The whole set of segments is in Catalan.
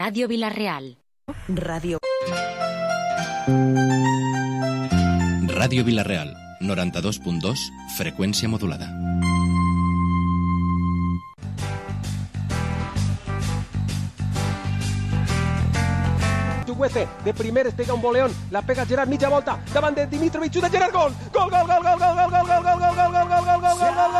Ràdio Vila-real. Ràdio Vila-real, 92.2, freqüència modulada. De primeres pega un voleón, la pega Gerard, mitja volta, davant de Dimitrovic, de Gerard, gol! Gol, gol, gol, gol, gol, gol, gol, gol, gol, gol, gol, gol, gol,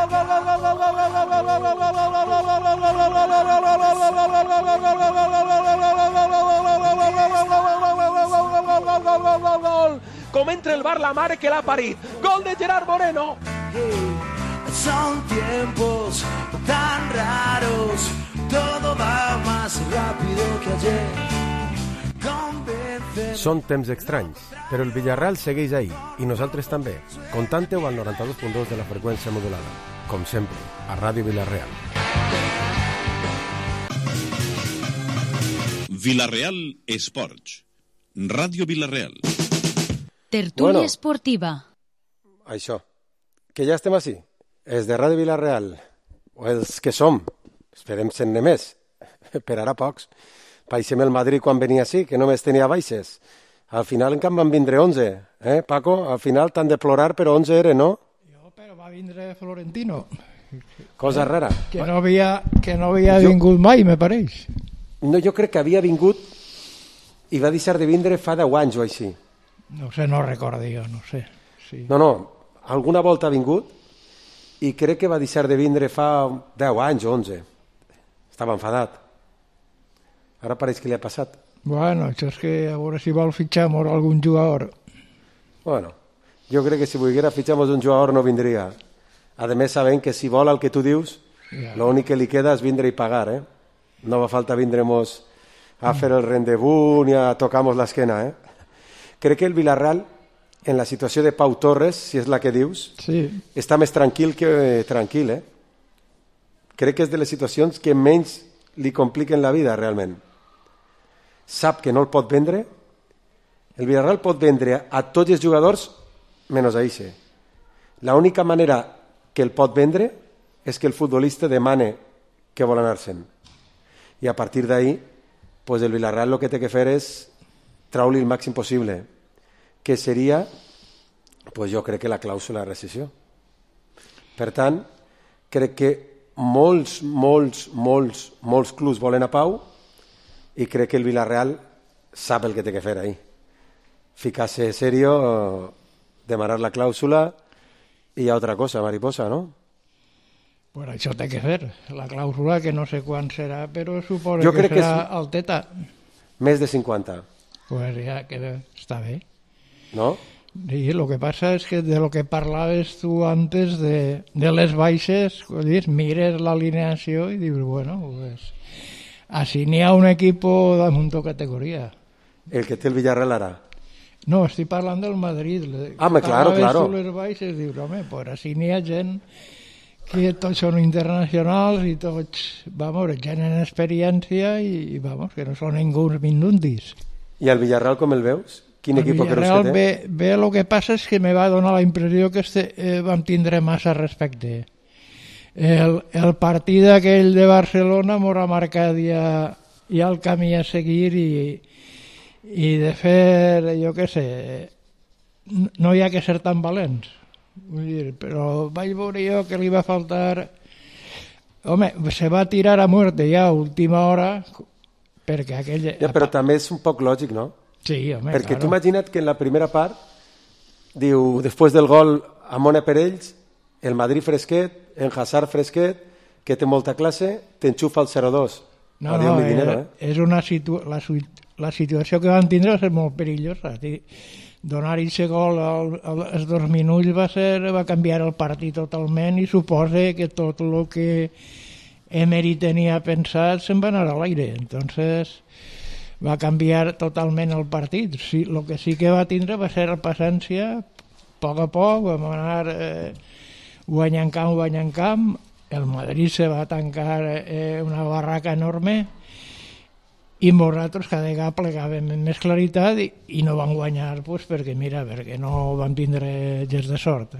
gol, com entra el bar la mare que l'ha parit. Gol de Gerard Moreno. Son tiempos tan raros, todo va más rápido que ayer. Són temps estranys, però el Villarreal segueix ahí, i nosaltres també. Contante-ho al 92.2 de la freqüència modulada. Com sempre, a Ràdio Vila-real. Vila-real Esports. Ràdio Vila-real. Tertúlia esportiva. Això, que ja estem així. Els de Ràdio Vila-real, o els que som, esperem ser-ne més, per ara pocs. Paixem el Madrid quan venia així, que només tenia baixes. Al final, en canvi, van vindre 11. Paco? Al final t'han de plorar, però 11 eren, no? Però va vindre Florentino. Cosa rara. Que no havia vingut mai, me pareix. No, jo crec que havia vingut i va deixar de vindre fa 10 anys o així. No sé, no recordo jo, no sé. Sí. No, alguna volta ha vingut i crec que va deixar de vindre fa 10 anys o 11. Estava enfadat. Ara pareix que li ha passat. Bueno, això és que a veure si vol fitxar algun jugador. Bueno, jo crec que si volguera fitxar un jugador no vindria. A més, sabent que si vol el que tu dius, l'únic que li queda és vindre i pagar, No va falta vindremos a fer el rendezvous ni a tocar-nos l'esquena, Crec que el Villarreal, en la situació de Pau Torres, si és la que dius, sí, està més tranquil que tranquil, Crec que és de les situacions que menys li compliquen la vida, realment. Sap que no el pot vendre. El Villarreal pot vendre a tots els jugadors menys a Ixe. L'única manera que el pot vendre és que el futbolista demane que vol anar-se'n. I a partir d'ahí, pues el Villarreal el que té que fer és treure-li el màxim possible, que seria, pues jo crec que la clàusula de rescissió. Per tant, crec que molts clubs volen a Pau i crec que el Villarreal sap el que té que fer ahí. Ficar-se serio, demanar la clàusula i hi ha altra cosa, mariposa, ¿no? Pues això té que fer. La clàusula, que no sé quan serà, però suposo jo que crec serà alteta. Més de 50. Pues ja que està bé. No? Sí, el que passa és que de lo que parlaves tu antes de les baixes, mires l'alineació i dius, bueno, pues així n'hi ha un equip damunt categoria. El que té el Villarreal ara? No, estic parlant del Madrid. Claro. Tu les baixes, dius, home, pues així n'hi ha gent que tots són internacionals i tots, gent en experiència i que no són ningú mindundis. I el Villarreal com el veus? Quin equip creus que té? El Villarreal el que passa és que me va donar la impressió que vam tindre massa respecte. El partit aquell de Barcelona m'haurà marcat ja el camí a seguir i de fer, jo què sé, no hi ha que ser tan valents. Vull dir, però vaig veure jo que li va faltar... Home, se va tirar a muerte ja a última hora perquè aquell... Però també és un poc lògic, no? Sí, home, perquè claro. Tu imagina't que en la primera part diu, després del gol a Mona per ells, el Madrid fresquet, en Hazard fresquet, que té molta classe, t'enxufa el 0-2. No, és la situació que van tindre va ser molt perillosa. Donar aquest gol als 2 minuts va canviar el partit totalment i suposa que tot el que Emery tenia pensat se'n va anar a l'aire. Entonces va canviar totalment el partit. Sí, el que sí que va tindre va ser paciència, a poc, vam anar guanyant camp, el Madrid se va tancar una barraca enorme i nosaltres cada vegada plegàvem amb més claritat i no vam guanyar perquè no vam tindre gens de sort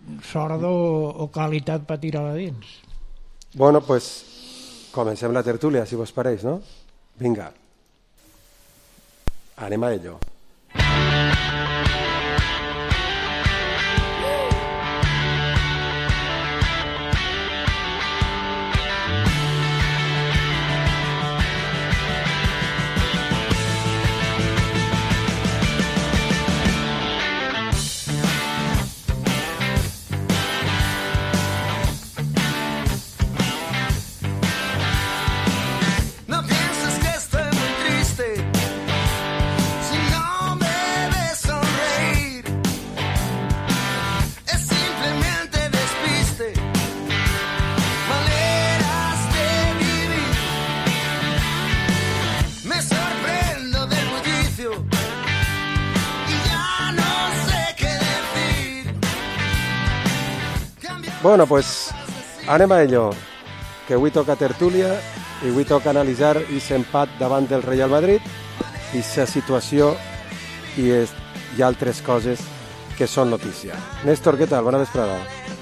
o qualitat per tirar-la dins. Bueno, pues comencem la tertúlia, si vos pareix, no? Vinga. Anem a ello. Bueno, pues anem a ello, que avui toca tertúlia i avui toca analitzar aquest empat davant del Real Madrid, aquesta situació i altres coses que són notícia. Néstor, què tal? Bona vesprada.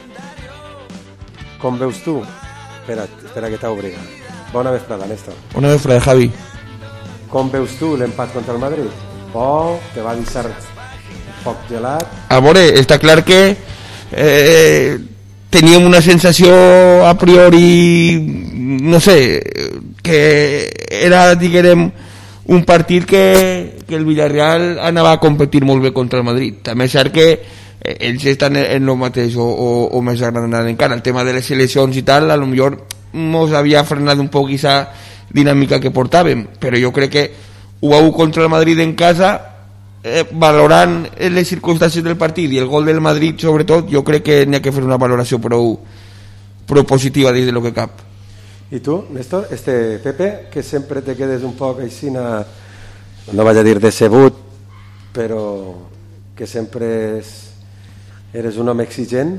Com veus tu? Espera que t'obriga. Bona vesprada, Néstor. Bona vesprada, Javi. Com veus tu l'empat contra el Madrid? Bo, te va deixar poc gelat? A veure, està clar que teníem una sensació a priori, no sé, que era, diguem, un partit que el Villarreal anava a competir molt bé contra el Madrid. També és cert que ells estan en el mateix o més agrandant encara. El tema de les seleccions i tal, a lo millor mos havia frenat un poc aquesta dinàmica que portàvem, però jo crec que 1-1 contra el Madrid en casa, valorant les circumstàncies del partit i el gol del Madrid sobretot, jo crec que n'hi ha que fer una valoració prou positiva des de lo que cap. I tu, Néstor, Pepe, que sempre te quedes un poc així, no vaig a dir decebut, però que sempre eres un home exigent?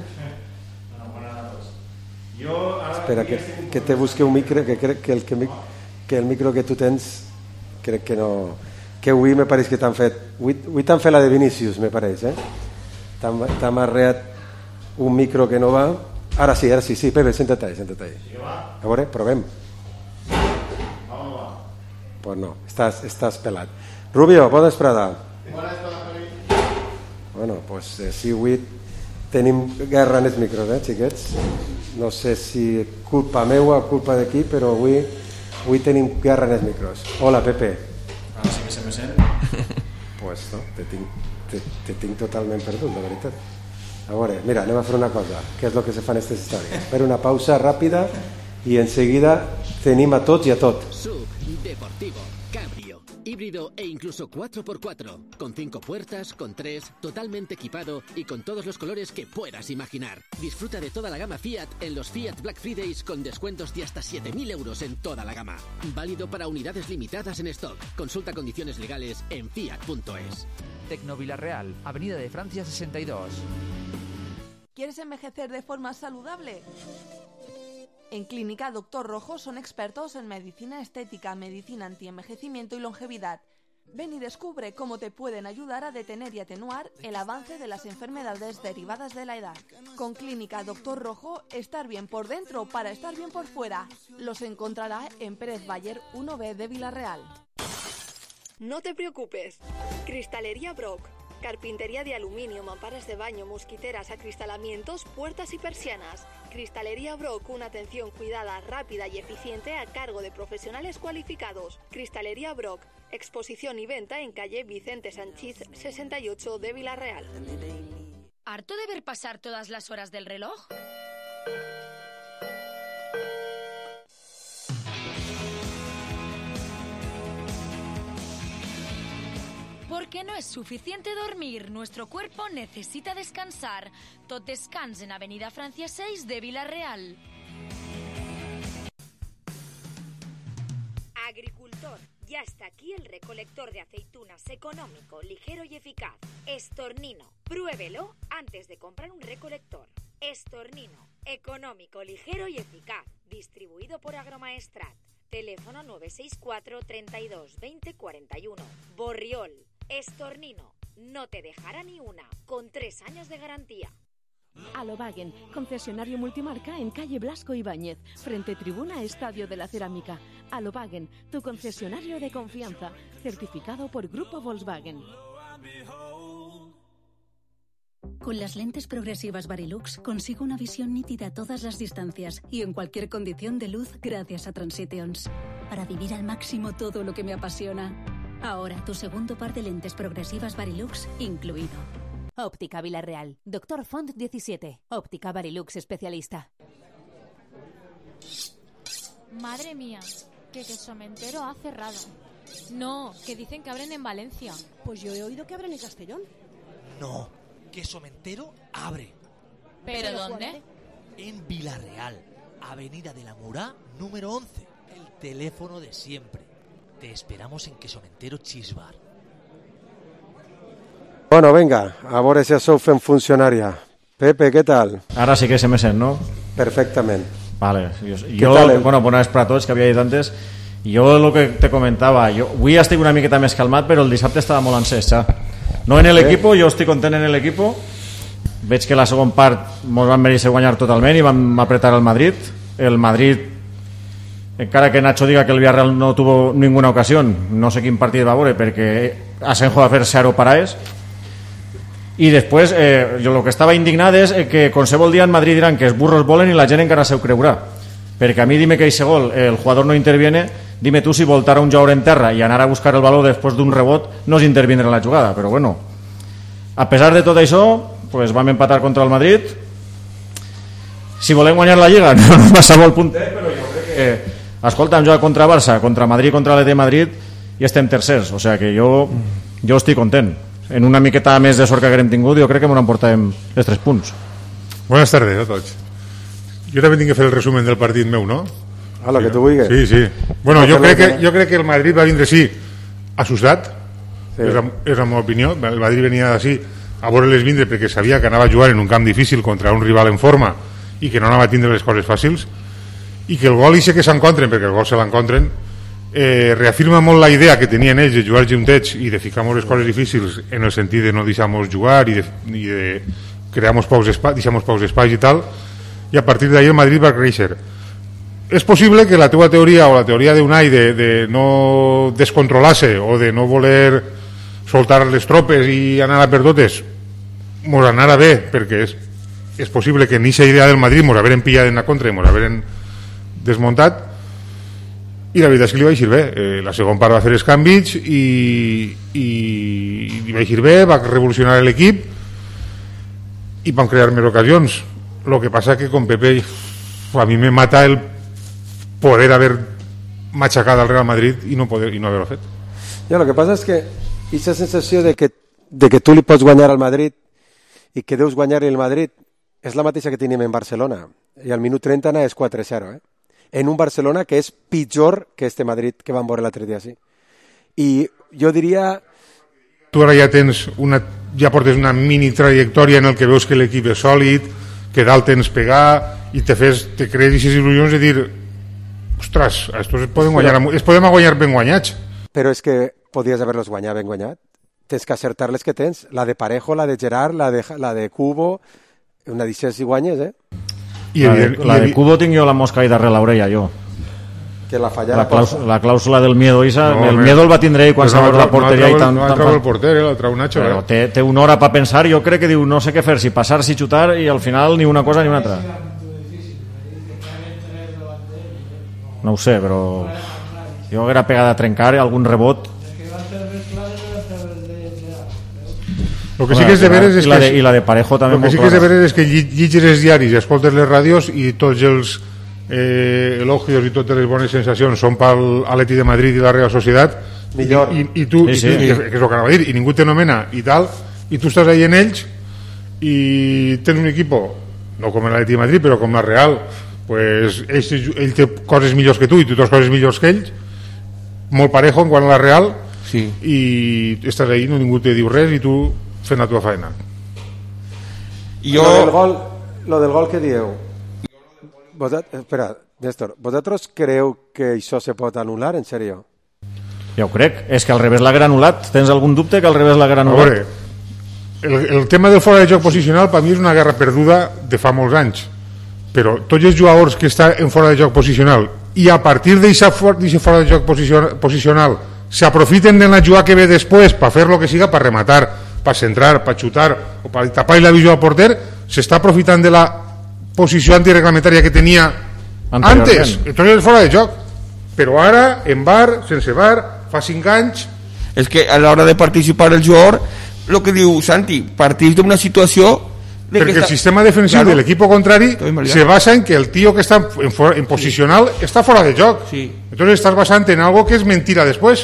Espera, que te busque un micro, que crec que el micro que tu tens crec que no... que avui me pareix que t'han fet la de Vinícius, me pareix, t'han arreat un micro que no va. Ara sí, Pepe, senta't ahí. A veure, provem. Pues no, estàs pelat. Rubio, bona vesprada. Bueno, pues sí, avui tenim guerra en els micros, xiquets. No sé si culpa meua o culpa d'aquí, però avui tenim guerra en els micros. Hola, Pepe. Sí que se me sent. Pues no, te tinc totalment perdut, la veritat. A veure, mira, anem a fer una cosa. Què és el que se fa en aquestes històries? Fer una pausa ràpida i en seguida tenim a tots i a tot. SUV, deportivo, cabrio, híbrido e incluso 4x4, con 5 puertas, con 3, totalmente equipado y con todos los colores que puedas imaginar. Disfruta de toda la gama Fiat en los Fiat Black Fridays con descuentos de hasta 7.000 euros en toda la gama. Válido para unidades limitadas en stock. Consulta condiciones legales en fiat.es. Tecno Villarreal, Avenida de Francia 62. ¿Quieres envejecer de forma saludable? En Clínica Doctor Rojo son expertos en medicina estética, medicina antienvejecimiento y longevidad. Ven y descubre cómo te pueden ayudar a detener y atenuar el avance de las enfermedades derivadas de la edad. Con Clínica Doctor Rojo, estar bien por dentro para estar bien por fuera. Los encontrará en Pérez Bayer 1B de Villarreal. No te preocupes. Cristalería Brock. Carpintería de aluminio, mamparas de baño, mosquiteras, acristalamientos, puertas y persianas. Cristalería Brock, una atención cuidada, rápida y eficiente a cargo de profesionales cualificados. Cristalería Brock, exposición y venta en calle Vicente Sanchís 68 de Villarreal. ¿Harto de ver pasar todas las horas del reloj? Porque no es suficiente dormir, nuestro cuerpo necesita descansar. Tot descans en Avenida Francia 6 de Villarreal. Agricultor, ya está aquí el recolector de aceitunas económico, ligero y eficaz. Estornino, pruébelo antes de comprar un recolector. Estornino, económico, ligero y eficaz. Distribuido por Agromaestrat. Teléfono 964 32 20 41. Borriol. Estornino, no te dejará ni una, con 3 años de garantía. Alobagen, concesionario multimarca en calle Blasco Ibáñez, frente tribuna Estadio de la Cerámica. Alobagen, tu concesionario de confianza, certificado por Grupo Volkswagen. Con las lentes progresivas Varilux consigo una visión nítida a todas las distancias y en cualquier condición de luz gracias a Transitions. Para vivir al máximo todo lo que me apasiona. Ahora tu segundo par de lentes progresivas Varilux incluido. Óptica Villarreal. Dr. Font 17. Óptica Varilux especialista. Madre mía, que Quesomentero ha cerrado. No, que dicen que abren en Valencia. Pues yo he oído que abren en Castellón. No, Quesomentero abre. ¿Pero dónde? En Villarreal, Avenida de la Murá, número 11. El teléfono de siempre. Te esperamos en Quesomentero Cheese Bar. Bueno, venga, a veure si això ho fem funcionària. Pepe, què tal? Ara sí que se me sent, ¿no? Perfectament. Vale. Bueno, buenas para tots, que havia dit antes. Jo lo que te comentava, avui estic una miqueta més calmat, però el dissabte estava molt encès, ja. No en l'equip, jo estic content en l'equip. Veig que la segona part ens van mereixer guanyar totalment i vam apretar el Madrid. El Madrid, encara que Nacho diga que el Villarreal no tuvo ninguna ocasión, no sé quin partit va veure, perquè Asenjo va fer 0 paraes. I després, jo el que estava indignat és que qualsevol dia en Madrid diran que els burros volen i la gent encara s'ho creurà, perquè a mi dime que aquest gol el jugador no interviene, dime tu si voltar a un jugador en terra i anar a buscar el baló després d'un rebot no és intervindre en la jugada, però bueno, a pesar de tot això pues vam empatar contra el Madrid. Si volem guanyar la Lliga no ens passa molt punter, però jo crec que escolta, hem jugat contra Barça, contra Madrid, contra l'Atlètic de Madrid i estem tercers, o sigui que jo estic content. En una miqueta més de sort que haguem tingut, jo crec que ens emportarem els 3 punts. Buenas tardes a tots. Jo també tinc que fer el resumen del partit meu, no? A lo que tu vulguis. Sí, sí. Bueno, jo crec que el Madrid va vindre sí assustat, sí. És la meva opinió. El Madrid venia d'ací a veure-les vindre perquè sabia que anava a jugar en un camp difícil contra un rival en forma i que no anava a tindre les coses fàcils, i que el gol i sé que s'encontren, perquè el gol se l'encontren, reafirma molt la idea que tenien ells de jugar juntets i de ficar-nos les coses difícils en el sentit de no deixar-nos jugar i de crear-nos pocs espais i tal, i a partir d'ahir el Madrid va créixer. És possible que la teua teoria o la teoria d'Unai de no descontrolar-se o de no voler soltar les tropes i anar a per totes mos anara bé, perquè és possible que en aquesta idea del Madrid mos haveren pillat en la contra i mos haveren desmuntat, i la veritat és que li va eixir bé. La segona part va fer els canvis i li va eixir bé, va revolucionar l'equip i van crear més ocasions. Lo que passa que con Pepe a mi me mata el poder haver machacat al Real Madrid i no haver-ho fet. Ja, lo que passa és que aquesta sensació de que tu li pots guanyar al Madrid i que deus guanyar el Madrid és la mateixa que tenim en Barcelona, i al minut 30 és 4-0, en un Barcelona que és pitjor que este Madrid que vam veure l'altre dia, sí. I jo diria... Tu ara ja portes una mini trajectòria en el que veus que l'equip és sòlid, que dalt tens pegar i te crees aquestes il·lusions de dir ostres, estos es poden guanyar ben guanyats. Però és que podies haver-los guanyat ben guanyat. Tens que acertar les que tens, la de Parejo, la de Gerard, la de Cubo, una d'aixes i guanyes, La de Cubo tinc jo la mosca ahí darrere l'orella, jo. Que la fallara. La clàusula del miedo, el miedo el va tindre ell quan s'ha la porteria i tant. No ha trau el porter, l'ha trau Nacho. Però té una hora per pensar, jo crec que diu no sé què fer, si passar, si xutar, i al final ni una cosa ni una altra. No ho sé, però jo haguera pegat a trencar algun rebot. Lo que sí que és de veres és que... I la de Parejo també molt clara. Lo que sí que és de veres és que llegis els diaris i escoltes les ràdios i tots els elogios i totes les bones sensacions són per l'Atlètic de Madrid i la Real Societat i tu, que és el que anava a dir, i ningú t'anomena i tal, i tu estàs ahí en ells i tens un equip no com l'Atlètic de Madrid però com la Real, pues ell té coses millors que tu i tu tens coses millors que ells, molt parejo en quant a la Real, i estàs ahí, no ningú te diu res i tu fent la tua feina. Lo del gol que dieu, espera, Néstor, ¿vosotros creu que això se pot anul·lar, en sèrio? Ja ho crec, és que al revés l'ha anul·lat. Tens algun dubte que al revés l'ha anul·lat? el tema del fora de joc posicional per mi és una guerra perduda de fa molts anys, però tots els jugadors que estan en fora de joc posicional i a partir d'aquest fora de joc posicional s'aprofiten d'anar a jugar que ve després per fer lo que siga, per rematar, per centrar, per xutar o per tapar la visió al porter, s'està aprofitant de la posició antireglamentària que tenia antes, entonces és fora de joc. Però ara, en VAR, sense VAR, fa 5 anys... És que a l'hora de participar el jugador, el que diu Santi, partís d'una situació... Perquè el sistema defensiu de l'equip contrari se basa en que el tío que està en posicional està fora de joc. Entonces estàs basant en algo que és mentira després.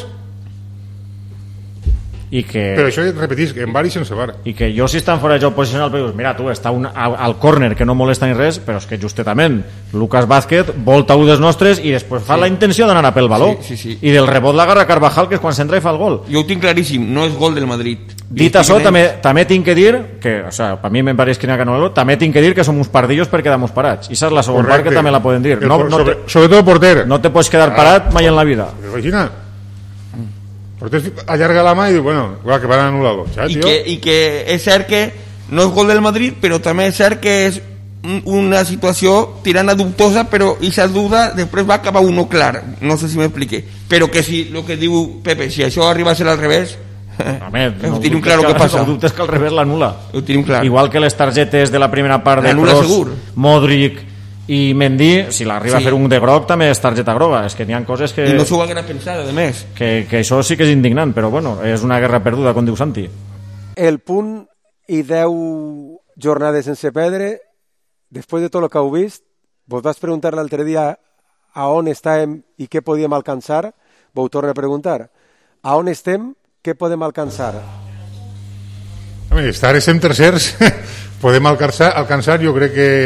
I que... Però això repetís, en VAR i sense VAR. I que jo si estan fora de joc posicional, però mira tu, està al córner que no molesta ni res, però és que justetament Lucas Vázquez volta un dels nostres i després fa la intenció d'anar a pel baló. I del rebot l'agarra Carvajal, que és quan s'entra i fa el gol. Jo ho tinc claríssim, no és gol del Madrid. Dit això, també tinc que dir que, o sea, per mi me'n pareix que n'hi ha que no, també tinc que dir que som uns pardillos per quedar-nos parats. I esa és la segona part que també la poden dir. Sobretot el porter. No te pots quedar parat mai en la vida. Imagina. Porter allarga la mà i diu, bueno, que van anul·lar-lo. I que és cert que no és gol del Madrid, però també és cert que és una situació tirant a dubtosa, però aquesta duda després va acabar uno clar. No sé si m'explique. Però que si, el que diu Pepe, si això arriba a ser al revés... ho tenim clar el que passa. El dubte és que al revés l'anul·la. Ho tenim clar. Igual que les targetes de la primera part de Kroos, Modric i Mendy, si l'arriba a fer un de groc també és targeta groga. És que n'hi ha coses que... I no s'ho haguera pensat, a més. Que això sí que és indignant, però bueno, és una guerra perduda, com diu Santi. El punt i 10 jornades sense perdre, després de tot el que heu vist, vos vas preguntar l'altre dia a on estàvem i què podíem alcançar, vos ho torno a preguntar. A on estem, què podem alcançar? Estar estem tercers, podem alcançar, jo crec que...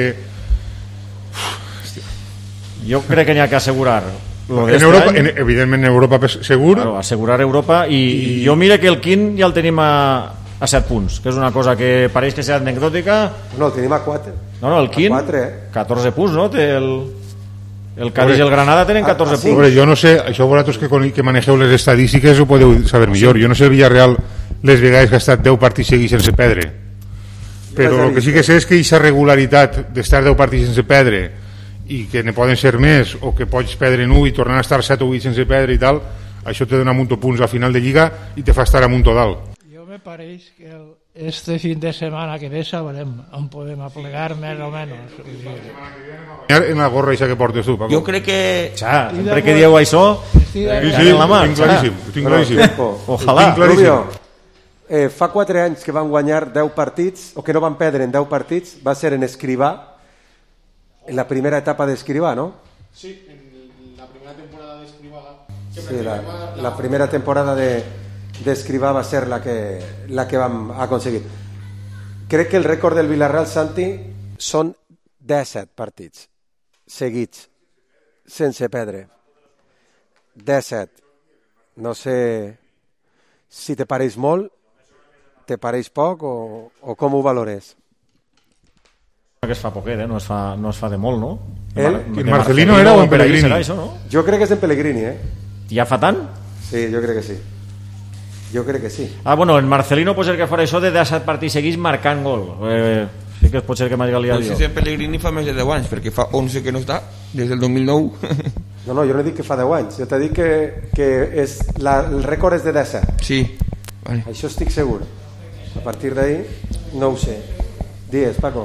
Jo crec que n'hi ha que assegurar en Europa, evidentment en Europa segur, claro, assegurar Europa i jo mira que el quint ja el tenim a 7 punts, que és una cosa que pareix que és anecdòtica. No, el tenim a 4. No, el quint 14 punts, no? Té el Cádiz i el Granada tenen 14 punts. Hombre, jo no sé, això vosaltres que manegeu les estadístiques ho podeu saber millor. Jo no sé el Villarreal les vegades que ha estat 10 partits seguits sense perdre, però el que sí que sé és que aquesta regularitat d'estar 10 partits sense perdre i que ne poden ser més o que pots perdre en 1 i tornar a estar 7 o 8 sense perdre i tal, això te dona mucho punts al final de Lliga i te fa estar a mucho dalt. Jo me pareix que este fin de setmana que ve sabrem on podem aplegar més o menys. En la gorra això que portes tu, Paco. Jo crec que... sempre que dieu això, sí, ho tinc claríssim. Ojalà. Rubio, fa 4 anys que van guanyar 10 partits, o que no van perdre en 10 partits, va ser en Escrivà, en la primera etapa de Escrivà, ¿no? Sí, en la primera temporada de Escrivà. Sí, la primera temporada de Escrivà va ser la que vam aconseguir. Crec que el rècord del Villarreal, Santi, són 17 partits seguits sense perdre. 17. No sé si te pareix molt, te pareix poc o com ho valores? Que es fa poquet, no es fa de molt, no? ¿El Marcelino era o en Pellegrini? Això, no? Jo crec que és en Pellegrini, Ja fa tant? Sí, jo crec que sí. Jo crec que sí. Bueno, en Marcelino pot ser que farà això de 17 partits seguits marcant gol. Sí que pot ser que m'hagi liat jo. Si en Pellegrini fa més de 10 anys, perquè fa 11 que no està, des del 2009. No, jo no dic que fa 10 anys, jo t'he dit que el rècord és de 17. Sí. Vale. Això estic segur. A partir d'ahí, no ho sé. Digues, Paco.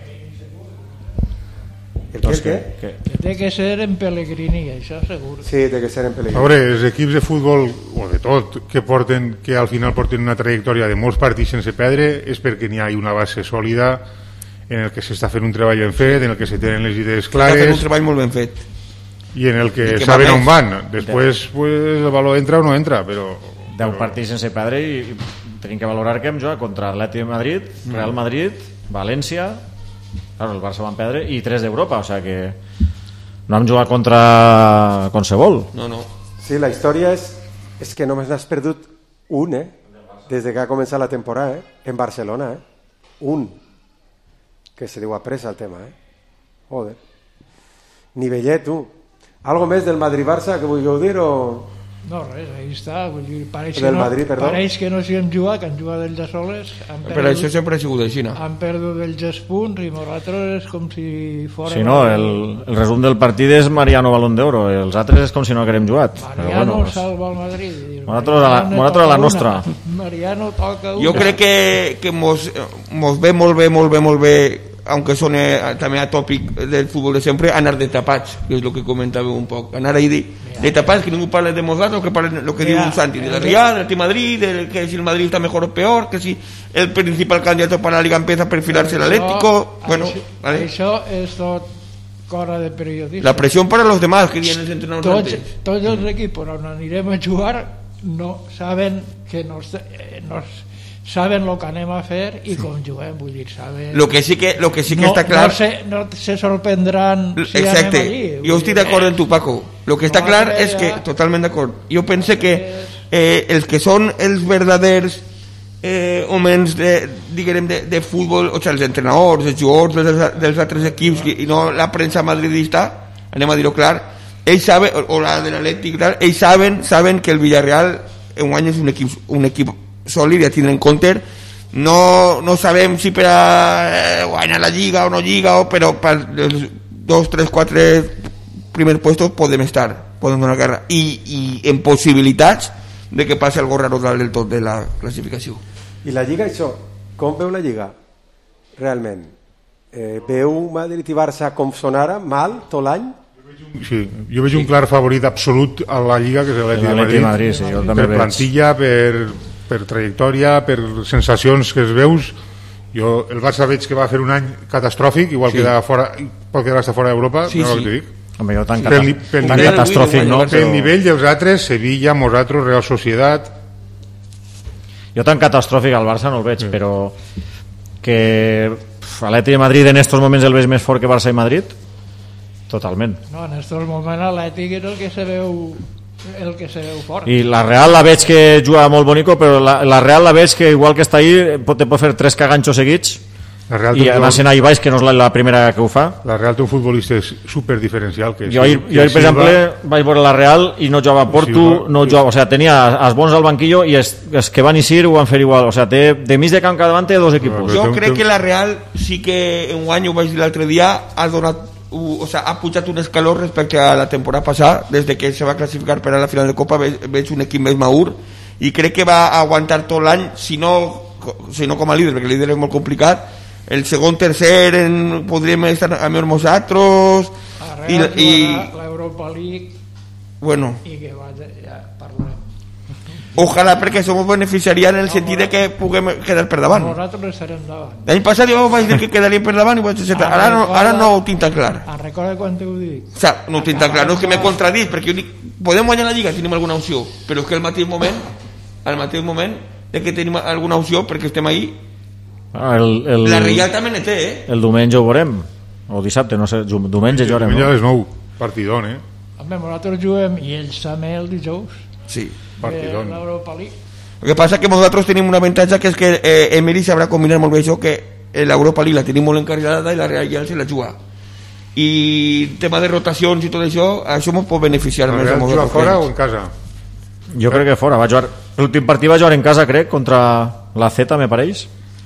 Que té que ser en Pellegrini, això segur. Sí, té que ser en Pellegrini. A veure, els equips de futbol, o de tot, que al final porten una trajectòria de molts partits sense perdre, és perquè n'hi ha una base sòlida en el que s'està fent un treball ben fet, en el que se tenen les idees clares. S'està fent un treball molt ben fet. I en el que saben on van. Després, el valor entra o no entra, però... 10 partits sense perdre i tenim que valorar que hem jugat contra Atlètic de Madrid, Real Madrid, València... Claro, el Barça van perdre i 3 d'Europa, o sea que no hem jugat contra qualsevol. No. Sí, la història és que només n'has perdut un, des de que ha començat la temporada, en Barcelona, un, que se diu apressa el tema, Joder. Nivellet, tu. Algo més del Madrid-Barça que vulgueu dir o... No, res, ahí està. Vull dir, pareix que no s'hi han jugat, que han jugat ells a soles. Per això sempre ha sigut així, no? Han perdut els punts i nosaltres és com si fora... Sí, no, el resum del partit és Mariano Balón d'Oro, els altres és com si no haguérem jugat. Mariano salva el Madrid. Nosaltres a la nostra. Mariano toca una. Jo crec que mos ve molt bé, aunque sone també atòpic del futbol de sempre, anar de tapats, que és el que comentàveu un poc, anar ahí de tapats, que ningú parla de nosaltres, que parla lo que diu Santi, de la Real, del Madrid, que si el Madrid está mejor o peor, que si el principal candidato para la Liga empieza a perfilarse el Atlético, bueno, ¿vale? Això és tot cosa de periodistes. La presión para los demás que vienen els entrenadors antes. Tots els equipos on anirem a jugar no saben que saben lo que anem a fer i com juguem, vull dir, saben... Lo que sí que está claro... No se sorprendran si Exacte. anem allí. Jo estic d'acord amb tu, Paco. Lo que està clar és que... Totalment d'acord. Jo pense que els que són els verdaders homes de futbol, o sigui, els entrenadors, els jugadors dels altres equips i no la premsa madridista, anem a dir-ho clar, ells saben, o la de l'Atlètic, ells saben que el Villarreal enguany és un equip sòlid i a tindre en compte. No sabem si per a guanyar la Lliga o no Lliga, però per els 2, 3, 4 primers puestos podem donar guerra i en possibilitats de que passi algo raro dalt del tot de la classificació. I la Lliga, això, com veu la Lliga realment? Veu Madrid i Barça com són ara, mal, tot l'any? Sí, jo veig un clar favorit absolut a la Lliga, que és l'Atlètic de Madrid, sí, jo també per plantilla, per trajectòria, per sensacions que es veus. Jo el Barça veig que va fer un any catastròfic, igual que pot quedar-se fora d'Europa, no el que dic. Home, jo tan catastròfic no, pel nivell dels altres, Sevilla, Mosatros, Real Sociedad. Jo tan catastròfic al Barça no el veig, però que l'Atlètic de Madrid en estos moments el veig més fort que Barça i Madrid, totalment. No, en estos moments l'Atlètic és el que se veu fort. I la Real la veig que juga molt bonico, però la Real la veig que igual que està ahí te pot fer 3 caganxos seguits i anar sent ahí baix, que no és la primera que ho fa. La Real té un futbolista superdiferencial que jo ahir per exemple vaig veure la Real i no jugava Porto, no jugava, o sea, tenia els bons al banquillo i els que van i Sir ho van fer igual, o sea, té de mig de camp cada davant té 2 equipos. Jo crec que la Real sí que en un any, ho vaig dir l'altre dia, ha donat, o sea, ha pujat un escaló respecte a la temporada passada. Des de que se va classificar per a la final de Copa veig un equip més madur i crec que va aguantar tot l'any, si no com a líder, perquè el líder és molt complicat, el segon, tercer podríem estar a nosaltres i l'Europa League, bueno, i que ja parlarem. Ojalà, perquè som beneficiaria en el sentit de que puguem quedar per davant. Nosaltres estarem davant. L'any passat jo vaig dir que quedaríem per davant i vaig dir, ara no ho tinc tan clar. Recorda quan t'ho dic. O sea, no ho tinc tan clar, no és que m'he contradit, perquè jo dic, podem guanyar la Lliga, tenim alguna opció, però és que al mateix moment de que tenim alguna opció, perquè estem ahí, la Real també ne té, El diumenge ho veurem, o dissabte, no sé, diumenge jugarem. Diumenge a les 9, partidón, Nosaltres juguem i ells també el dijous. Sí, partidón. L'Europa League. El que passa és que nosaltres tenim un avantatge, que és que Emery sabrà combinar molt bé això, que l'Europa League la tenim molt encarregada i la Real ja se la juga. I tema de rotacions i tot això ens pot beneficiar més. La Real juga fora o en casa? Jo crec que fora. L'últim partit va jugar en casa, crec, contra la Z, me pareix.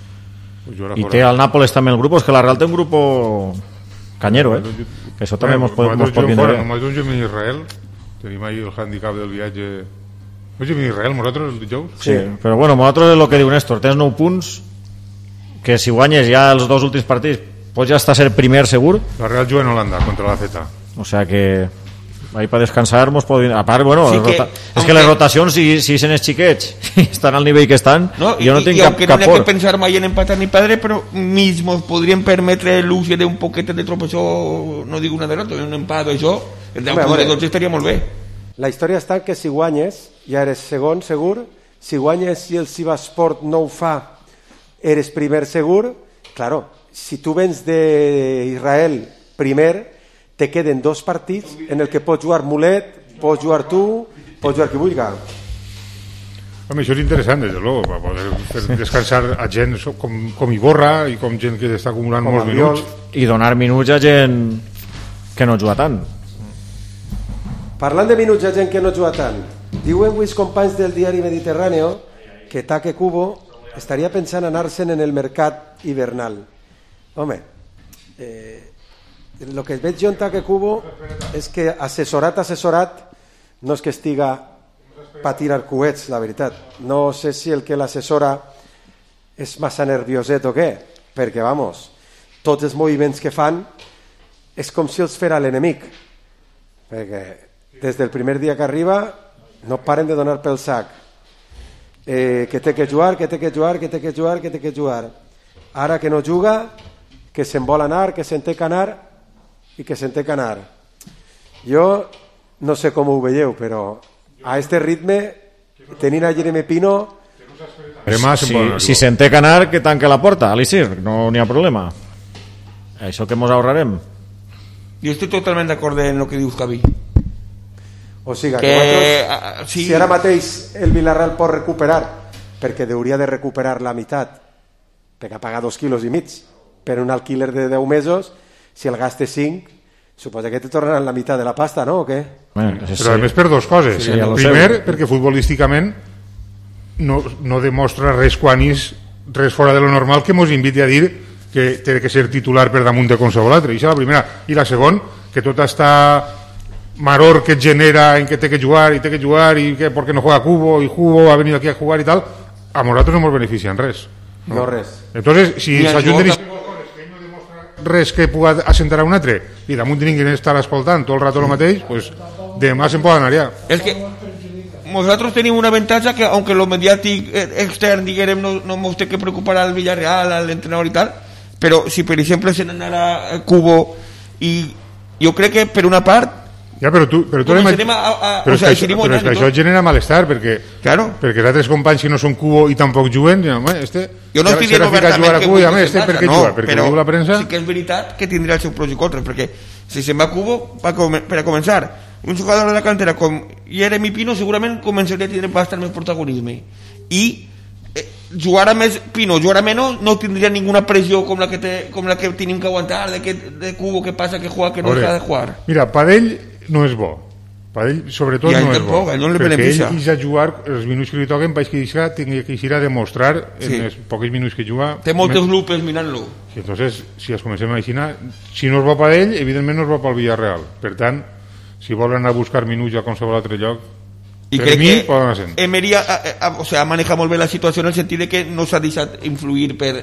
I té el Nàpoles també el grup, és que la Real té un grup canyero, que això també mos pot vindre. Només un juguem en Israel, tenim ahí el handicap del viatge. No juguem en Israel, nosaltres el dijous? Sí, però bueno, nosaltres és el que diu Néstor, tens 9 punts, que si guanyes ja els 2 últims partits pots ja estar a ser primer segur. La Real juga en Holanda contra la Z. O sea que ahí para descansar mos pot venir. A part, bueno, sí és que les rotacions, si són els xiquets estan al nivell que estan, jo no tinc cap por. No hay que pensar mai en empatar ni padre, però mismos podríem permetre el luxe de un poquet de tropezó, no dic una derrota, un empat o això, el de tots estaria molt bé. La història està que si guanyes ja eres segon segur, si guanyes i el Sivasport no ho fa eres primer segur. Claro, si tu vens d'Israel primer, te queden 2 partits en el que pots jugar Mulet, pots jugar tu, pots jugar qui vulgui. Home, això és interessant, des de luego, per poder descansar a gent com Iborra i com gent que està acumulant molts minuts. I donar minuts a gent que no juga tant. Parlant de minuts a gent que no juga tant, Diuen els companys del diari Mediterráneo que Taque Kubo estaria pensant anar-se'n en el mercat hivernal. Home, el que veig jo en Taque Kubo és que assessorat no és que estiga per tirar coets, la veritat. No sé si el que l'assessora és massa nervioset o què, perquè, vamos, tots els moviments que fan és com si els fera l'enemic, perquè des del primer dia que arriba no paren de donar pel sac, que té que jugar, que té que jugar, que té que jugar, que té que jugar. Ara que no juga, que se'n vol anar, que se'n té que anar i que se'n té que anar. Jo no sé com ho veieu, però a este ritme, tenint a Jeremy Pino... Si se'n té que anar, que tanque la porta, Alisir, no n'hi ha problema. Això que mos ahorrarem. Jo estic totalment d'acord en el que dius, Javi. O sigui, que sí. Si ara mateix el Villarreal pot recuperar, perquè hauria de recuperar la meitat, perquè ha pagat 2,5 quilos per un alquiler de 10 mesos, si el gastes 5, suposa que te tornaran la meitat de la pasta, no? O què? Però a més per dues coses. Sí, ja primer, perquè futbolísticament no demostra res res fora de lo normal que mos inviti a dir que té que ser titular per damunt de qualsevol altre. Això és la primera. I la segona, que tot està maror que et genera en que té que jugar i que perquè no juega Kubo i Kubo ha venido aquí a jugar i tal, a nosaltres no ens beneficien res. No res. Entonces, si s'ajunten res que pugui assentar a un altre i damunt de ningú estar escoltant tot el rato el mateix, pues demà se'n poden anar ja. És que nosaltres tenim un avantatge que, aunque lo mediàtic extern, diguem, no mos té que preocupar al Villarreal, al entrenador i tal, però si per exemple se n'anara Kubo, i jo crec que per una part ja, però és que això genera malestar perquè els altres companys que no són Kubo i tampoc juguen, jo no estic dient obertament per què juga, perquè ho diu la premsa. Sí que és veritat que tindrà els seus pros i contres, perquè si se'n va Kubo, per a començar, un jugador de la cantera com Jeremy Pino segurament començaria a tenir bastant més protagonisme, i jugar a més Pino, jugar a menys, no tindria ninguna pressió com la que tenim que aguantar de Kubo, que passa que juega que no s'ha de jugar. Mira, per ell no és bo, per ell sobretot no és bo, perquè ell quis jugar els minuts que li toquen, quisiera demostrar en els pocs minuts que juga, té moltes lupes mirant-lo, entonces si es comencem a imaginar, si no és bo per ell evidentment no és bo pel Villarreal, per tant si volen anar a buscar minuts a qualsevol altre lloc, i per mi poden anar. Emery ha manejat molt bé la situació en el sentit que no s'ha deixat influir per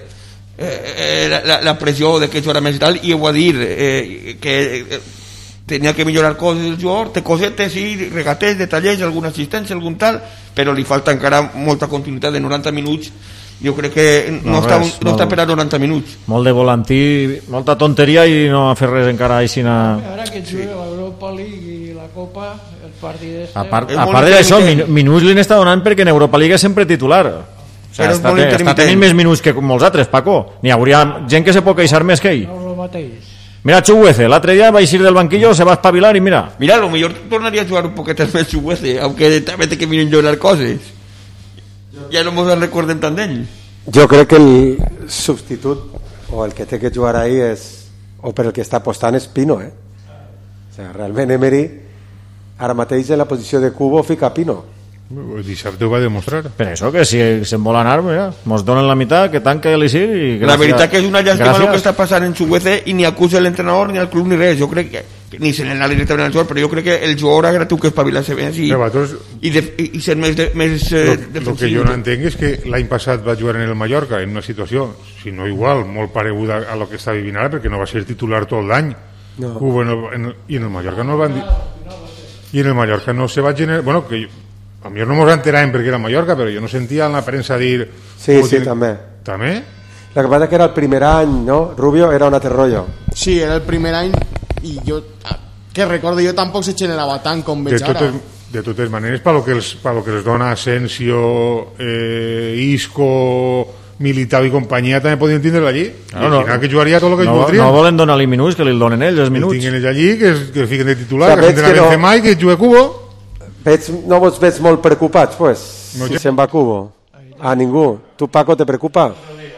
la pressió de que jugarà més i tal, i ho va dir que tenia que millorar coses del jugador, té cosetes i regatets, detallets, alguna assistència, algun tal, però li falta encara molta continuïtat de 90 minuts. Jo crec que no està per a 90 minuts. Molt de volantí, molta tonteria i no ha fet res encara així. Ara que juga l'Europa League i la Copa, el partit a part d'això, minuts li n'està donant perquè en Europa League és sempre titular. Està tenint més minuts que molts altres, Paco. N'hi hauria gent que se pot queixar més que ell. No, el mateix. Mira Chuguece, l'altre dia va eixir del banquillo, se va espavilar i mira. Mira, a lo mejor tornaria a jugar un poquet més Chuguece, aunque també té que millorar coses. Ja no ens recordem tant d'ell. Jo crec que el substitut o el que té que jugar ahí o per el que està apostant és Pino, o sigui, realment Emery ara mateix en la posició de Kubo fica Pino. El dissabte ho va demostrar. Per això que si se'n vol anar, mira, mos donen la meitat, que tanca l'Isir i gràcies. La veritat que és una llàstima el que està passant en Chuguece i ni acusa l'entrenador ni el club ni res. Jo crec que ni se n'anà directament al jugador, però jo crec que el jugador ha gratuït que espavilar-se més i ser més defensiu. El que jo no entenc és que l'any passat va jugar en el Mallorca en una situació, si no igual, molt pareguda a lo que està vivint ara, perquè no va ser titular tot l'any. I en el Mallorca no van dir... I en el Mallorca no se va generar... Bueno, que a mi no ens enteràvem perquè era Mallorca, però jo no sentia en la premsa dir... Sí, també. També? La que passa que era el primer any, ¿no? Rubio era un altre rollo. Sí, era el primer any i jo, que recordo, jo tampoc se generava tant com veig ara. De totes maneres, per lo que els dona Asensio, Isco, Militao i companyia també podien tindre-lo allí. Al final que jugaria tot el que voldrien. No volen donar-li minuts, que li donen ells els minuts. Que tinguin ells allí, que el fiquen de titular, que s'entren a Benzema i que jugui Kubo. No vos veig molt preocupats, pues, si se'n va Kubo. A ningú. Tu, Paco, te preocupa?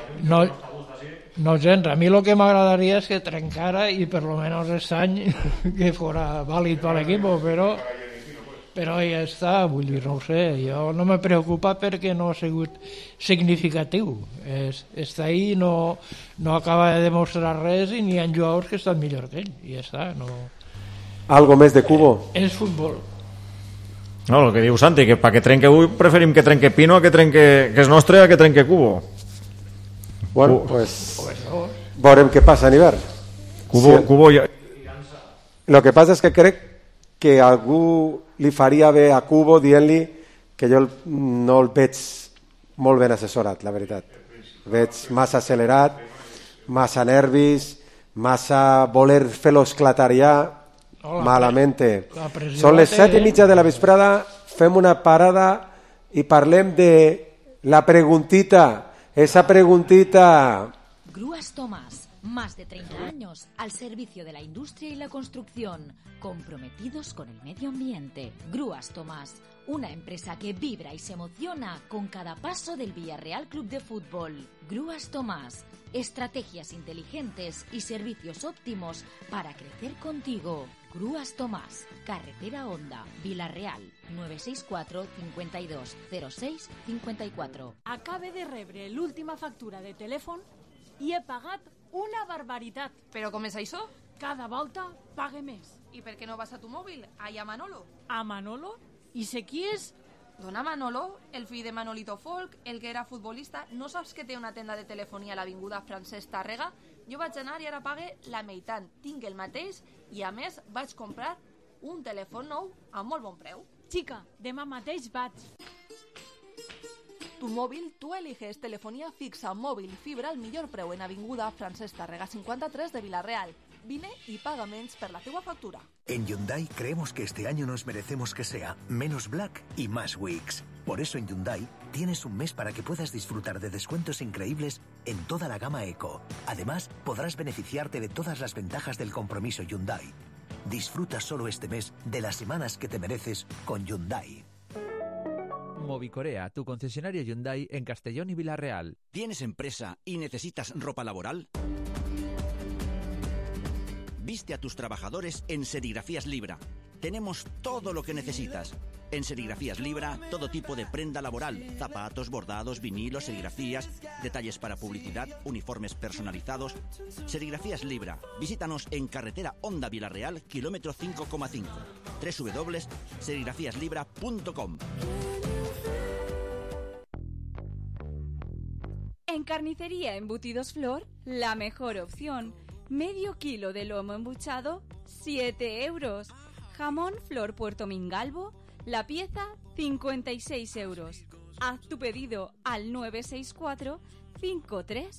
No gens. A mi el que m'agradaria és que trencara i per lo menos aquest any que fora vàlid per l'equip, però però ja està, vull dir, no ho sé, jo no me preocupa perquè no ha sigut significatiu. Està ahí, no acaba de demostrar res i n'hi ha jugadors que estan millor que ell, i ja està. Algo més de Cubo? És futbol. No, el que diu Santi, que perquè trenque avui preferim que trenque Pino a que és nostre a que trenque Cubo. Bueno, pues veurem què passa en hivern. Cubo ja... Lo que passa és que crec que algú li faria bé a Cubo dient-li que jo no el veig molt ben assessorat, la veritat. El veig massa accelerat, massa nervis, massa voler fer-lo esclatar ja, malamente. Són les 7:30 de la vesprada, fem una parada i parlem de la preguntita. Esa preguntita. Grúas Tomás, más de 30 años al servicio de la industria y la construcción, comprometidos con el medio ambiente. Grúas Tomás, una empresa que vibra y se emociona con cada paso del Villarreal Club de Fútbol. Grúas Tomás, estrategias inteligentes y servicios óptimos para crecer contigo. Grúas Tomás, carretera Honda, Vila-real, 964 52 06 54. Acabe de rebre l'última factura de telèfon i he pagat una barbaritat. Però com és això? Cada volta pague més. I per què no vas a tu mòbil? Allà a Manolo. A Manolo? I sé qui és? Dona Manolo, el fill de Manolito Folk, el que era futbolista. No saps que té una tenda de telefonia a l'avinguda Francesc Tàrrega? Jo vaig anar i ara pague la meitat. Tinc el mateix i a més vaig comprar un telèfon nou a molt bon preu. Xica, demà mateix vaig. Tu mòbil, tu eliges telefonía fixa, móvil, fibra al millor preu en avinguda Francesc Tàrrega 53 de Vila-real. Vine y paga menys per la teua factura. En Hyundai creemos que este año nos merecemos que sea menos Black y más Weeks. Por eso en Hyundai tienes un mes para que puedas disfrutar de descuentos increíbles en toda la gama Eco. Además, podrás beneficiarte de todas las ventajas del compromiso Hyundai. Disfruta solo este mes de las semanas que te mereces con Hyundai. Movicorea, tu concesionario Hyundai en Castellón y Vila-real. ¿Tienes empresa y necesitas ropa laboral? Viste a tus trabajadores en Serigrafías Libra. Tenemos todo lo que necesitas. En Serigrafías Libra, todo tipo de prenda laboral, zapatos, bordados, vinilos, serigrafías, detalles para publicidad, uniformes personalizados. Serigrafías Libra. Visítanos en carretera Honda Vila-real, kilómetro 5,5. www.serigrafíaslibra.com. En Carnicería Embutidos Flor, la mejor opción. Medio kilo de lomo embuchado, 7 euros. Jamón Flor Puerto Mingalvo, la pieza, 56 euros. Haz tu pedido al 964 53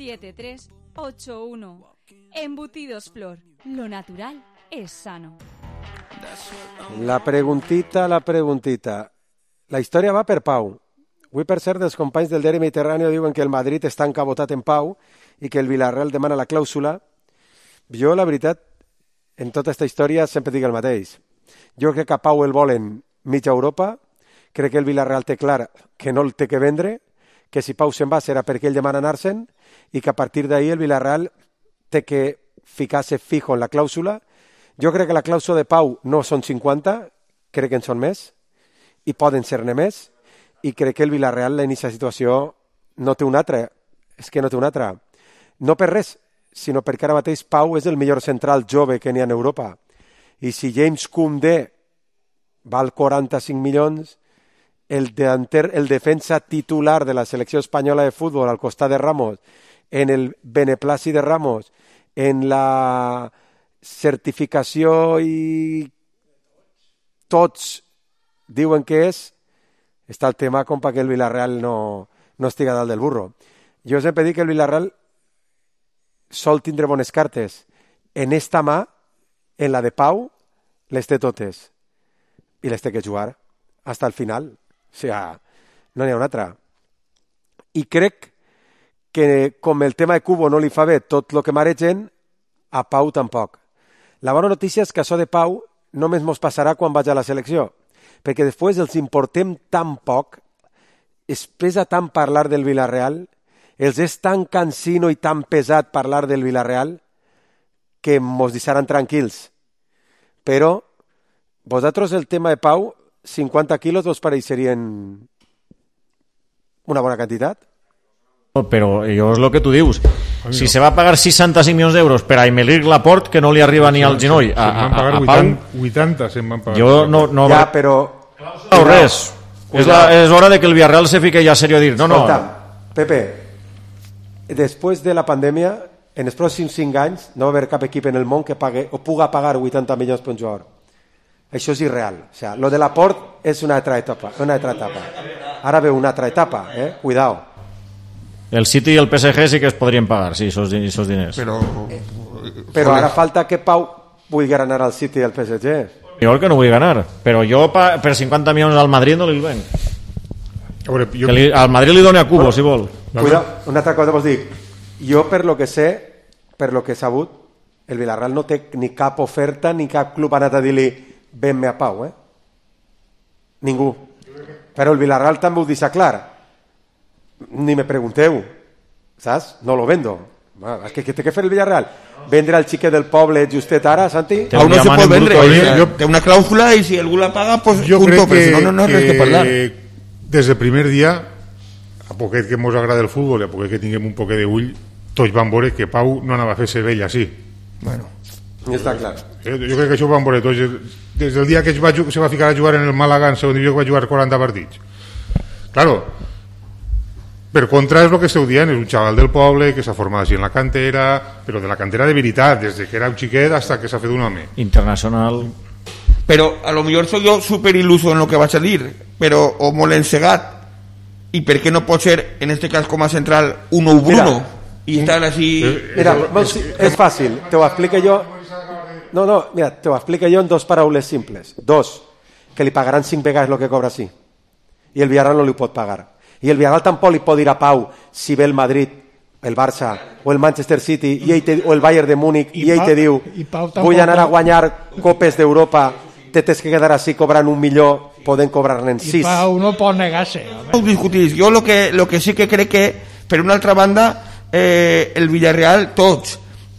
7381. Embutidos Flor, lo natural es sano. La preguntita. La història va per Pau. Avui, per cert, els companys del diari Mediterrani diuen que el Madrid està encabotat en Pau i que el Villarreal demana la clàusula. Jo, la veritat, en tota aquesta història sempre dic el mateix. Jo crec que a Pau el volen mitja Europa, crec que el Villarreal té clar que no el té que vendre, que si Pau se'n va serà perquè ell demana anar-se'n i que a partir d'ahir el Villarreal té que ficar-se fijo en la clàusula. Jo crec que la clàusula de Pau no són 50, crec que en són més i poden ser-ne més, i crec que el Villarreal en aquesta situació no té una altra, és que no té una altra. No per res, sinó perquè ara mateix Pau és el millor central jove que n'hi ha en Europa. I si James Koundé val 45 milions, el defensa titular de la selecció espanyola de futbol al costat de Ramos, en el beneplàcit de Ramos, en la certificació i tots diuen que està el tema com perquè el Villarreal no estiga dalt del burro. Jo sempre dic que el Villarreal sol tindre bones cartes. En esta mà, en la de Pau, les té totes. I les té que jugar fins al final. O sigui, no n'hi ha una altra. I crec que com el tema de Cubo no li fa bé tot el que maregen, a Pau tampoc. La bona notícia és que això de Pau només mos passarà quan vaig a la selecció, perquè després els importem tan poc, es pesa tant parlar del Villarreal, els és tan cansino i tan pesat parlar del Villarreal que mos deixaran tranquils. Però Vosaltres el tema de Pau, 50 quilos vos pareixerien una bona quantitat? Però jo és el que tu dius. Si se va pagar 65 milions d'euros per a Aymeric Laporte, que no li arriba ni al genoll, a Pau... 80 se'n van pagar. Jo no... Ja, però... No, res. És hora de que el Villarreal se fique ja serio a dir... Escolta, Pepe, després de la pandèmia, en els pròxims 5 anys no va haver cap equip en el món que pague o puga pagar 80 milions per un jugador. Això és irreal. O sea, lo de Laporte és una altra etapa. Ara ve una altra etapa, cuidao. El City i el PSG sí que es podrien pagar, sí, esos diners. Però ara falta que Pau vulgui anar al City i al PSG. Jo el que no vull ganar, però jo per 50 milions al Madrid no li venc. Al Madrid li doni a Cubo, si vol. Cuida, una altra cosa vos dic. Jo, per lo que sé, per lo que he sabut, el Villarreal no té ni cap oferta ni cap club ha anat a dir-li ven-me a Pau, Ningú. Però el Villarreal també ho deixa clar. Ni me pregunteu, saps? No lo vendo. És que té que fer el Villarreal. Vendre al xiquet del poble justet ara, Santi? Aún no se pot vendre. Té una clàusula i si algú la paga, pues punto, però si no, no res que parlar. Des del primer dia, a poquet que mos agrada el futbol i a poquet que tinguem un poquet d'ull, tots van veure que Pau no anava a fer-se vell així. Bueno. Està clar. Jo crec que això ho van veure tots. Des del dia que se va ficar a jugar en el Màlaga, en segon divisió, que va jugar 40 partits. Claro, per contra és el que esteu dient, és un xaval del poble que s'ha format així en la cantera, però de la cantera de veritat, des que era un xiquet hasta que s'ha fet un home. Internacional. Però a lo millor soy yo súper iluso en lo que va a salir, però o molt encegat, i per què no pot ser, en este cas com a central, uno o Bruno, i estar així... Mira, és fàcil, te ho explico jo... No, mira, te ho explico jo en 2 paraules simples. 2, que li pagaran 5 vegades el que cobra sí, i el Villarreal no li pot pagar. I el Villarreal tampoc li pot dir a Pau si ve el Madrid, el Barça o el Manchester City o el Bayern de Múnich i ell te diu vull anar a guanyar copes d'Europa, te tens que quedar així cobrant 1 milió, poden cobrar-ne 6. I Pau no pot negar-se. No discutís. Jo lo que sí que crec que, per una altra banda, el Villarreal, tots,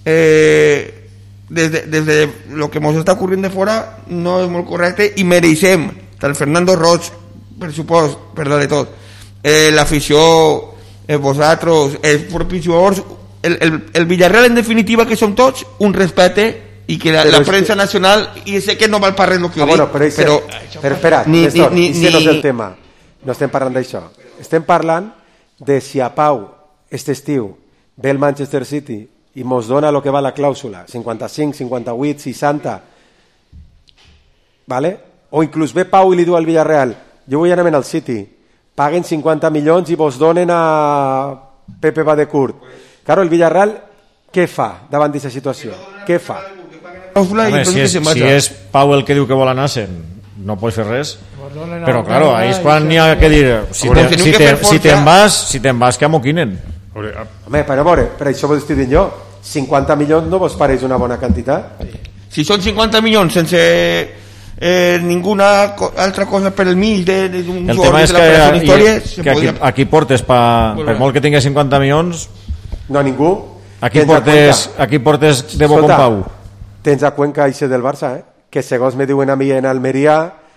desde lo que ens està ocorrent de fora, no és molt correcte i mereixem, el Fernando Roig, per supost, per de tot, l'afició, vosaltres, els propis jugadors, el Villarreal en definitiva, que som tots, un respecte, i que la premsa nacional, i sé que no val per res el que ho dic, però espera, Néstor, no és el tema, no estem parlant d'això, estem parlant de si a Pau este estiu ve el Manchester City i mos dona el que va la clàusula, 55, 58, 60, ¿vale? O inclús ve Pau i li diu al Villarreal jo vull anar al City, paguen 50 milions i vos donen a Pepe Badecurt. Claro, el Villarreal què fa davant d'aquesta situació? Què fa? Home, si és Pau el que diu que vol anar-se'n, no pots fer res. Però claro, ahí és quan n'hi ha que dir si te'n vas que amoquinen. Home, però a veure, per això vos estic dient jo, 50 milions no vos pareix una bona quantitat? Si són 50 milions sense ninguna altra cosa per el mig d'un jugador de la història, que aquí portes per molt que tingui 50 milions no ningú, aquí portes de bo con Pau. Tens a Cuenca i del Barça, que segons me diuen a mi en Almeria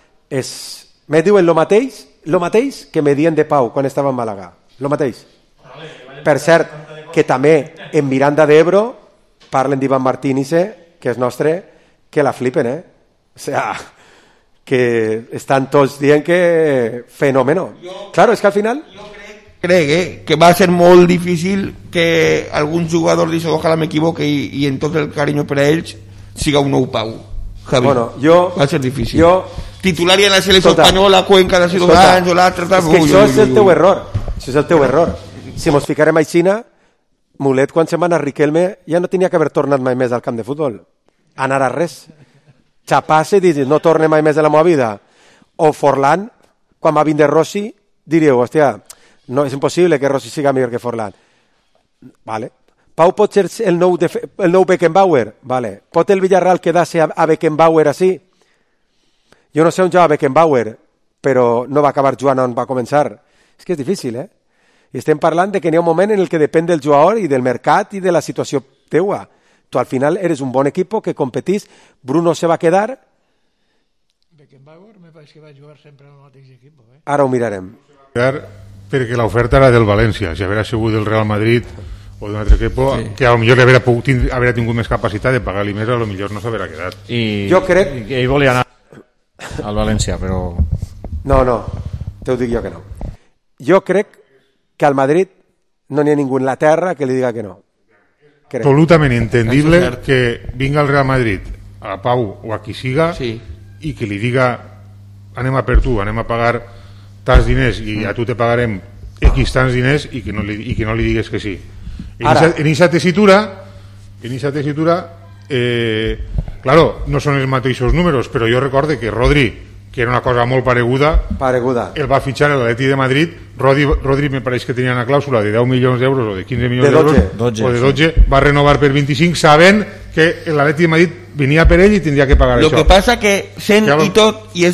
me diuen lo mateix que me dien de Pau quan estava en Màlaga, lo mateix. Per cert, que també en Miranda d'Ebro parlen d'Ivan Martínez, que és nostre, que la flipen, o sea, que estan tots dient que fenómeno. Claro, és que al final crec que va ser molt difícil que algun jugador dice ojalá me equivoque i en tot el carinyo per a ells siga un nou Pau, Javi. Bueno, va ser difícil. Titular en la selecció espanyola, Cuenca de 2 anys o l'altre. És que això és el teu error. Això és el teu error. Si mos ficarem a Xina, Mulet, quan se'n va anar Riquelme, ja no tenia que haver tornat mai més al camp de futbol. Anar a res. Xapar-se i dir, no torne mai més a la meva vida. O Forlán, quan va vindre Rossi, diríeu, hòstia, no, és impossible que Rossi siga millor que Forlán. Vale. Pau pot ser el nou Beckenbauer? Vale. Pot el Villarreal quedar-se a Beckenbauer així? Jo no sé on jugava Beckenbauer, però no va acabar jugant on va començar. És que és difícil, I estem parlant de que n'hi ha un moment en el que depèn del jugador i del mercat i de la situació teua. Tu al final eres un bon equip que competís. Bruno se va quedar Beckenbauer me pareix que va jugar sempre en el mateix equip. Ara ho mirarem. Perquè l'oferta era del València, si haguera sigut del Real Madrid o d'un altre equip, que potser hauria tingut més capacitat de pagar-li més, a lo millor no s'hauria quedat. Jo crec... I ell volia anar al València, però... No, te ho dic jo que no. Jo crec que al Madrid no n'hi ha ningú en la terra que li diga que no. Crec. Absolutament entendible que vinga al Real Madrid, a Pau o a qui siga, i que li diga anem a per tu, anem a pagar tants diners i a tu te pagarem X tants diners i que no li digues que sí. En aquesta tessitura, claro, no són els mateixos números, però jo recorde que Rodri, que era una cosa molt pareguda, el va fitxar a l'Atleti de Madrid. Rodri me pareix que tenia una clàusula de 10 milions d'euros o de 15 milions d'euros o de 12, va renovar per 25 sabent que l'Atleti de Madrid venia per ell i tindria que pagar Lo això. Lo que passa que sent i tot, i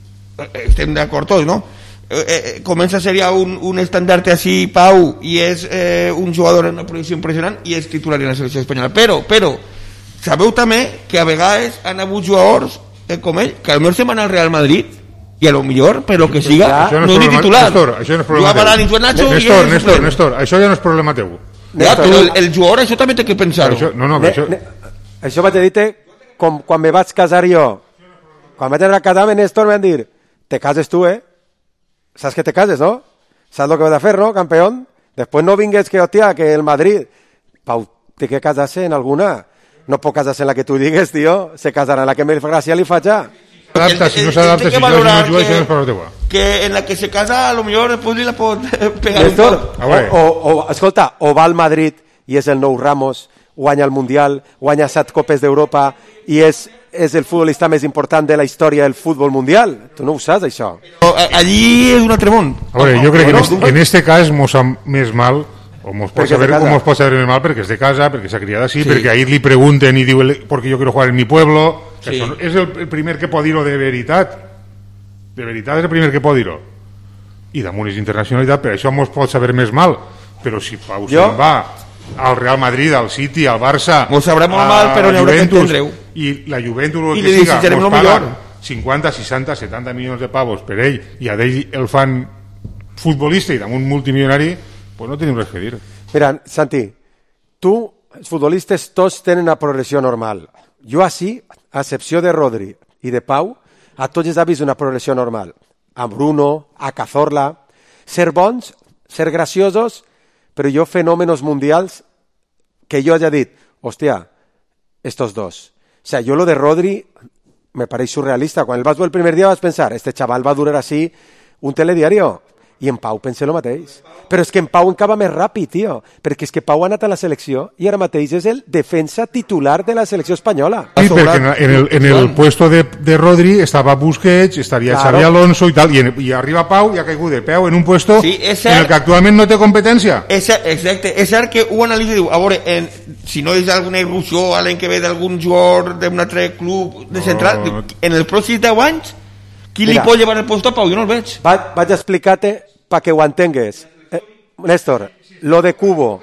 estem d'acord tots, no? Comença a ser ja un estandarte així, Pau, i és un jugador en una posició impressionant i és titular en la selecció espanyola. Però sabeu també que a vegades han hagut jugadors com ell, que potser se'n van al Real Madrid i a lo millor, però que siga no és ni titular. Néstor, això no és problema teu. Néstor, això ja no és problema teu. Ja, però el jugador això també té que pensar-ho. Això vaig dir quan me vaig casar jo. Quan vaig anar a casar-me, Néstor, me van dir te cases tu, saps que te cases, no? Saps lo que vas a fer, no, campeón? Después no vingues que, hostia, que el Madrid... Pau, té que casar-se en alguna... No puc casar-se en la que tu digues, tio. Se casarà en la que me gràcia li faig ja. Si no s'adapta, si no és per la teua. Que en la que se casa, a lo millor després li la pot pegar Néstor, escolta, o va al Madrid i és el nou Ramos, guanya el Mundial, guanya 7 copes d'Europa i és el futbolista més important de la història del futbol mundial. Tu no ho saps, això. Allí és un altre món. A veure, jo crec que en este cas mos ha més mal o mos pot saber més mal perquè és de casa, perquè s'ha criat així, perquè ahir li pregunten i diu perquè jo quiero jugar en mi pueblo. És el primer que pot dir-ho de veritat. De veritat és el primer que pot dir-ho. I damunt és internacionalitat, per això mos pot saber més mal. Però si Pau se'n va al Real Madrid, al City, al Barça, mos sabrà molt mal, però n'hi haurà que entendre-ho. I la Juventus, el que siga, mos paga 50, 60, 70 milions de pavos per ell i a d'ell el fan futbolista i damunt multimilionari, pues no tenim res que dir. Mira, Santi, tu, els futbolistes tots tenen una progressió normal. Jo així, a excepció de Rodri i de Pau, a tots els ha vist una progressió normal. A Bruno, a Cazorla, ser bons, ser graciosos, però jo fenòmenos mundials que jo hagi dit, hòstia, estos dos. O sea, yo lo de Rodri me pareix surrealista. Quan el vas veure el primer dia vas pensar, este chaval va durar així un telediario. I en Pau pensé el mateix. Però és que en Pau encava més ràpid, tio. Perquè és que Pau ha anat a la selecció i ara mateix és el defensa titular de la selecció espanyola. Sí, perquè en el puesto de Rodri estava Busquets, estaria Xavi Alonso i tal, i arriba Pau i ha caigut de peu en un puesto en el que actualment no té competència. Exacte, és cert que ho analitza i diu, a veure, si no és alguna irrupció, algú que ve d'algun jugador d'un altre club de central, en els pròxims 10 anys, qui li pot llevar el puesto a Pau? Jo no el veig. Vaig a explicar-te para que ho entengues. Néstor, lo de Cubo.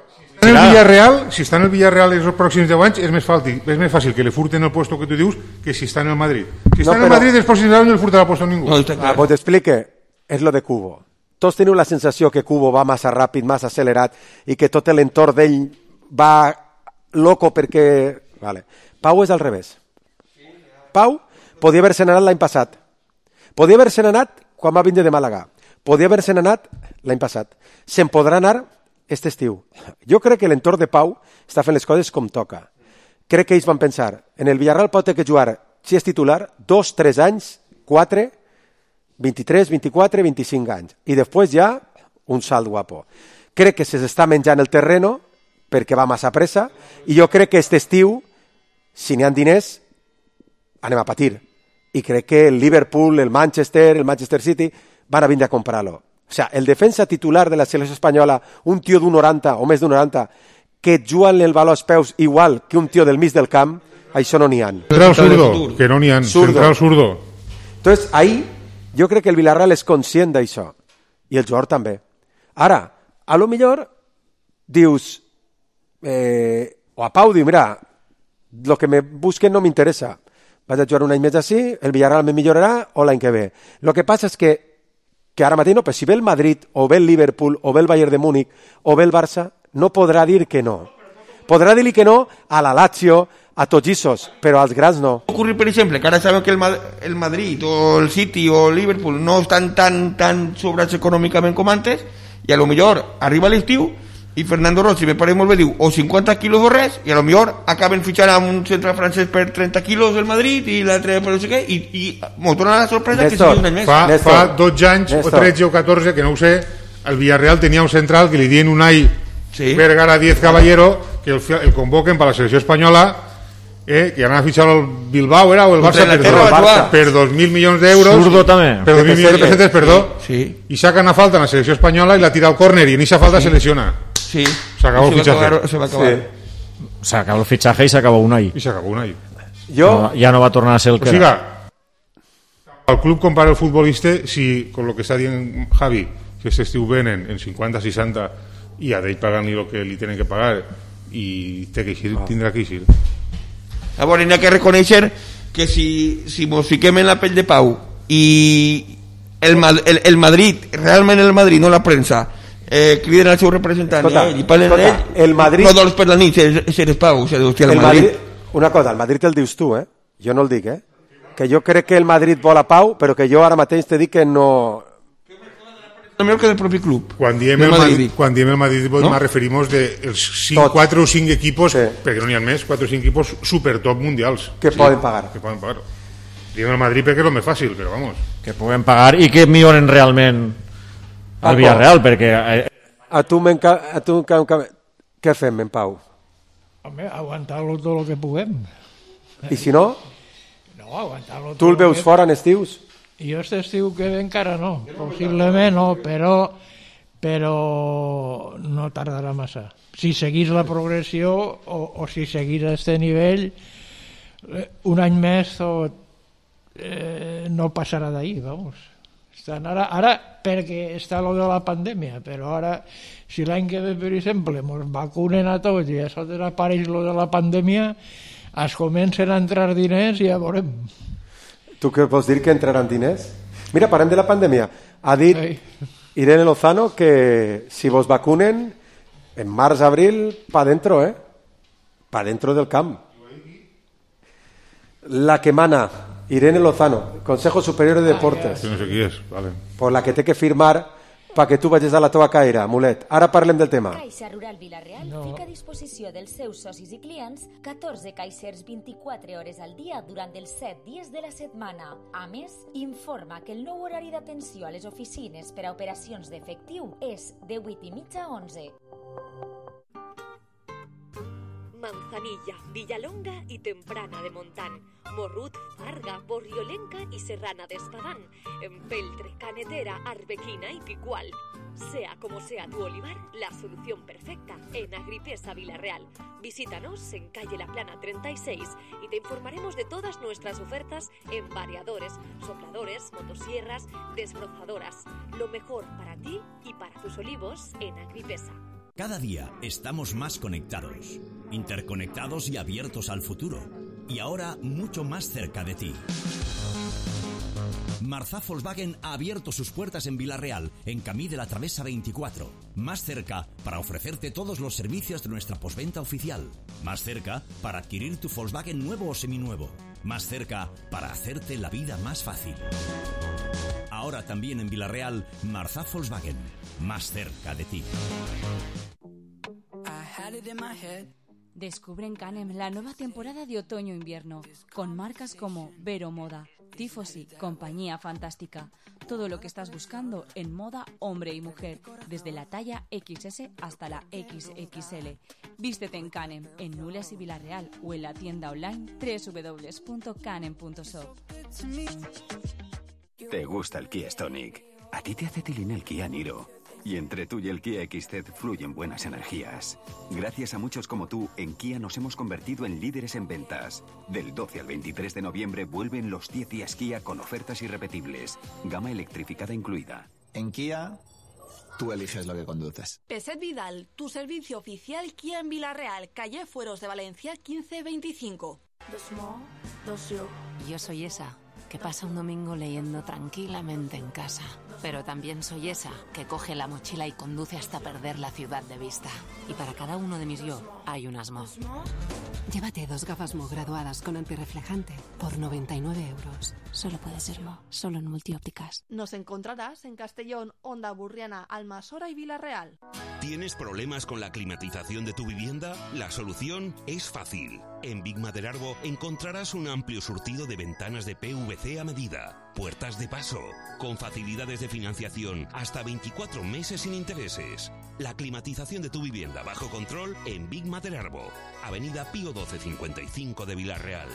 Si està en el Villarreal en els pròxims 10 anys és més fàcil que li furten el puesto que tu dius que si està en el Madrid. Si està en el Madrid els pròxims 10 anys no li furtarà el puesto a ningú. Pues t'explique, és lo de Cubo. Tots teniu la sensació que Cubo va massa ràpid, massa accelerat i que tot l'entorn d'ell va loco perquè... Vale. Pau és al revés. Pau podia haver-se anat l'any passat. Podia haver-se anat quan va vindre de Màlaga. Podia haver-se anat l'any passat. Se'n podrà anar aquest estiu. Jo crec que l'entorn de Pau està fent les coses com toca. Crec que ells van pensar, en el Villarreal pot que jugar, si és titular, 2, 3 anys, 4, 23, 24, 25 anys. I després ja un salt guapo. Crec que s'està menjant el terreno perquè va massa pressa i jo crec que aquest estiu, si n'hi ha diners, anem a patir. I crec que el Liverpool, el Manchester City van a vindre a comprar-lo. O sea, el defensa titular de la selecció espanyola, un tio d'un 90 o més d'un 90, que juga el baló als peus igual que un tio del mig del camp, això no n'hi ha. Central zurdo, que no n'hi ha. Central zurdo. Entonces, ahí, jo crec que el Villarreal és conscient d'això. I el jugador també. Ara, a lo millor, dius, o a Pau diu, mira, lo que me busquen no m'interessa. vaig a jugar un any més així, el Villarreal me millorarà o l'any que ve. Lo que passa és que ara mateix no, però si ve el Madrid, o ve el Liverpool, o ve el Bayern de Múnich, o ve el Barça, no podrà dir que no. Podrà dir-li que no a la Lazio, a tots esos, però als grans no. Ocurrir, per exemple, que ara sabem que el Madrid o el City o el Liverpool no estan tan sobrats econòmicament com antes, i a lo millor arriba l'estiu i Fernando Rossi, me pare molt bé, diu o 50 quilos o res, i a lo millor acaben fitxant amb un centre francès per 30 quilos del Madrid i l'altre per no sé què, i molt dona la sorpresa Néstor, que sigui un any més. Fa 12 anys o 13 o 14, que no ho sé, el Villarreal tenia un central que li dien Unai Vergara 10 Caballero, que el convoquen per la selecció espanyola, que anava a fitxar el Bilbao, era, o el Barça, per 2.000 milions d'euros. Zurdo també. Per 2.000 milions de pessetes, perdó. I saca una falta en la selecció espanyola i la tira al córner, i en aquesta falta se lesiona. Sí. Se acabó el fichaje. Se acabó el fichaje y se acabó Unai. Ya no va a tornar a ser el que era. El club compara el futbolista, si con lo que està dient Javi, que este estiu venen en 50, 60 i a d'ell pagant-li el que li tenen que pagar i té que eixir, tindrà que eixir. Llavors hi ha que reconèixer que si mos fiquem en la pell de Pau i el Madrid, realment el Madrid, no la premsa, criden al seu representant i parlen d'ell, el Madrid, no dols per la nit, si eres Pau, el Madrid. Una cosa, el Madrid el dius tu, jo no el dic, que jo crec que el Madrid vol a Pau, però que jo ara mateix te dic que no... El millor que del propi club. Quan diem el Madrid, ¿no? Nos referimos de 4 o 5 equipos, perquè no n'hi ha més, 4 o 5 equipos super top mundials. Que poden pagar. Que poden pagar. Diem el Madrid perquè és el més fàcil, però vamos. Que poden pagar i que milloren realment al Villarreal, perquè... Què fem, en Pau? Home, aguantar-lo tot el que puguem. I si no? No, aguantar-lo tot. Tu el veus fora en estius? Jo aquest estiu que ve encara no, possiblement no, però no tardarà massa. Si seguís la progressió o si seguís a aquest nivell, un any més no passarà d'ahir, vamos. Ara perquè està lo de la pandèmia, però ara si l'any que ve, per exemple, ens vacunen a tots i això desapareix lo de la pandèmia, es comencen a entrar diners i ja veurem. Tu què vols dir, que entraran diners? Mira, parlem de la pandèmia. Ha dit Irene Lozano que si vos vacunen en març, abril, pa dentro, pa dentro del camp. La que mana, Irene Lozano, Consejo Superior de Deportes. No sé qui és, vale. Por la que té que firmar perquè tu vagis a la teva caire, Mulet. Ara parlem del tema. Caixa Rural Vila-real fica a disposició dels seus socis i clients 14 caixers 24 hores al dia durant els 7 dies de la setmana. A més, informa que el nou horari d'atenció a les oficines per a operacions d'efectiu és de 8:30 a 11. Manzanilla, Villalonga y Temprana de Montán, Morrut, Farga, Borriolenca y Serrana de Espadán, Empeltre, Canetera, Arbequina y Picual. Sea como sea tu olivar, la solución perfecta en Agripesa Vila-real. Visítanos en calle La Plana 36 y te informaremos de todas nuestras ofertas en variadores, sopladores, motosierras, desbrozadoras. Lo mejor para ti y para tus olivos en Agripesa. Cada día estamos más conectados, interconectados y abiertos al futuro. Y ahora mucho más cerca de ti. Marzá Volkswagen ha abierto sus puertas en Vila-real, en Camí de la Travesa 24. Más cerca para ofrecerte todos los servicios de nuestra postventa oficial. Más cerca para adquirir tu Volkswagen nuevo o seminuevo. Más cerca para hacerte la vida más fácil. Ahora también en Vila-real, Marzá Volkswagen. Más cerca de ti. Descubre en Canem la nueva temporada de otoño-invierno, con marcas como Vero Moda, Tifosi, Compañía Fantástica. Todo lo que estás buscando en moda hombre y mujer, desde la talla XS hasta la XXL. Vístete en Canem, en Nules y Vila-real, o en la tienda online www.canem.shop. ¿Te gusta el Kia Stonic? A ti te hace tilín el Kia Niro. Y entre tú y el Kia XZ fluyen buenas energías. Gracias a muchos como tú, en Kia nos hemos convertido en líderes en ventas. Del 12 al 23 de noviembre vuelven los 10 días Kia con ofertas irrepetibles. Gama electrificada incluida. En Kia, tú eliges lo que conduces. Peset Vidal, tu servicio oficial Kia en Vila-real, calle Fueros de Valencia 1525. Yo soy esa que pasa un domingo leyendo tranquilamente en casa. Pero también soy esa que coge la mochila y conduce hasta perder la ciudad de vista. Y para cada uno de mis yo hay un Asmo. Llévate 2 gafas Mo graduadas con antirreflejante por 99 euros. Solo puede ser Mo, solo en Multiópticas. Nos encontrarás en Castellón, Onda Burriana, Almasora y Vilarreal. ¿Tienes problemas con la climatización de tu vivienda? La solución es fácil. En Big Maderarbo encontrarás un amplio surtido de ventanas de PVC a medida, puertas de paso, con facilidades de financiación hasta 24 meses sin intereses. La climatización de tu vivienda bajo control en Big Maderarbo, Avenida Pío 1255 de Vilarreal.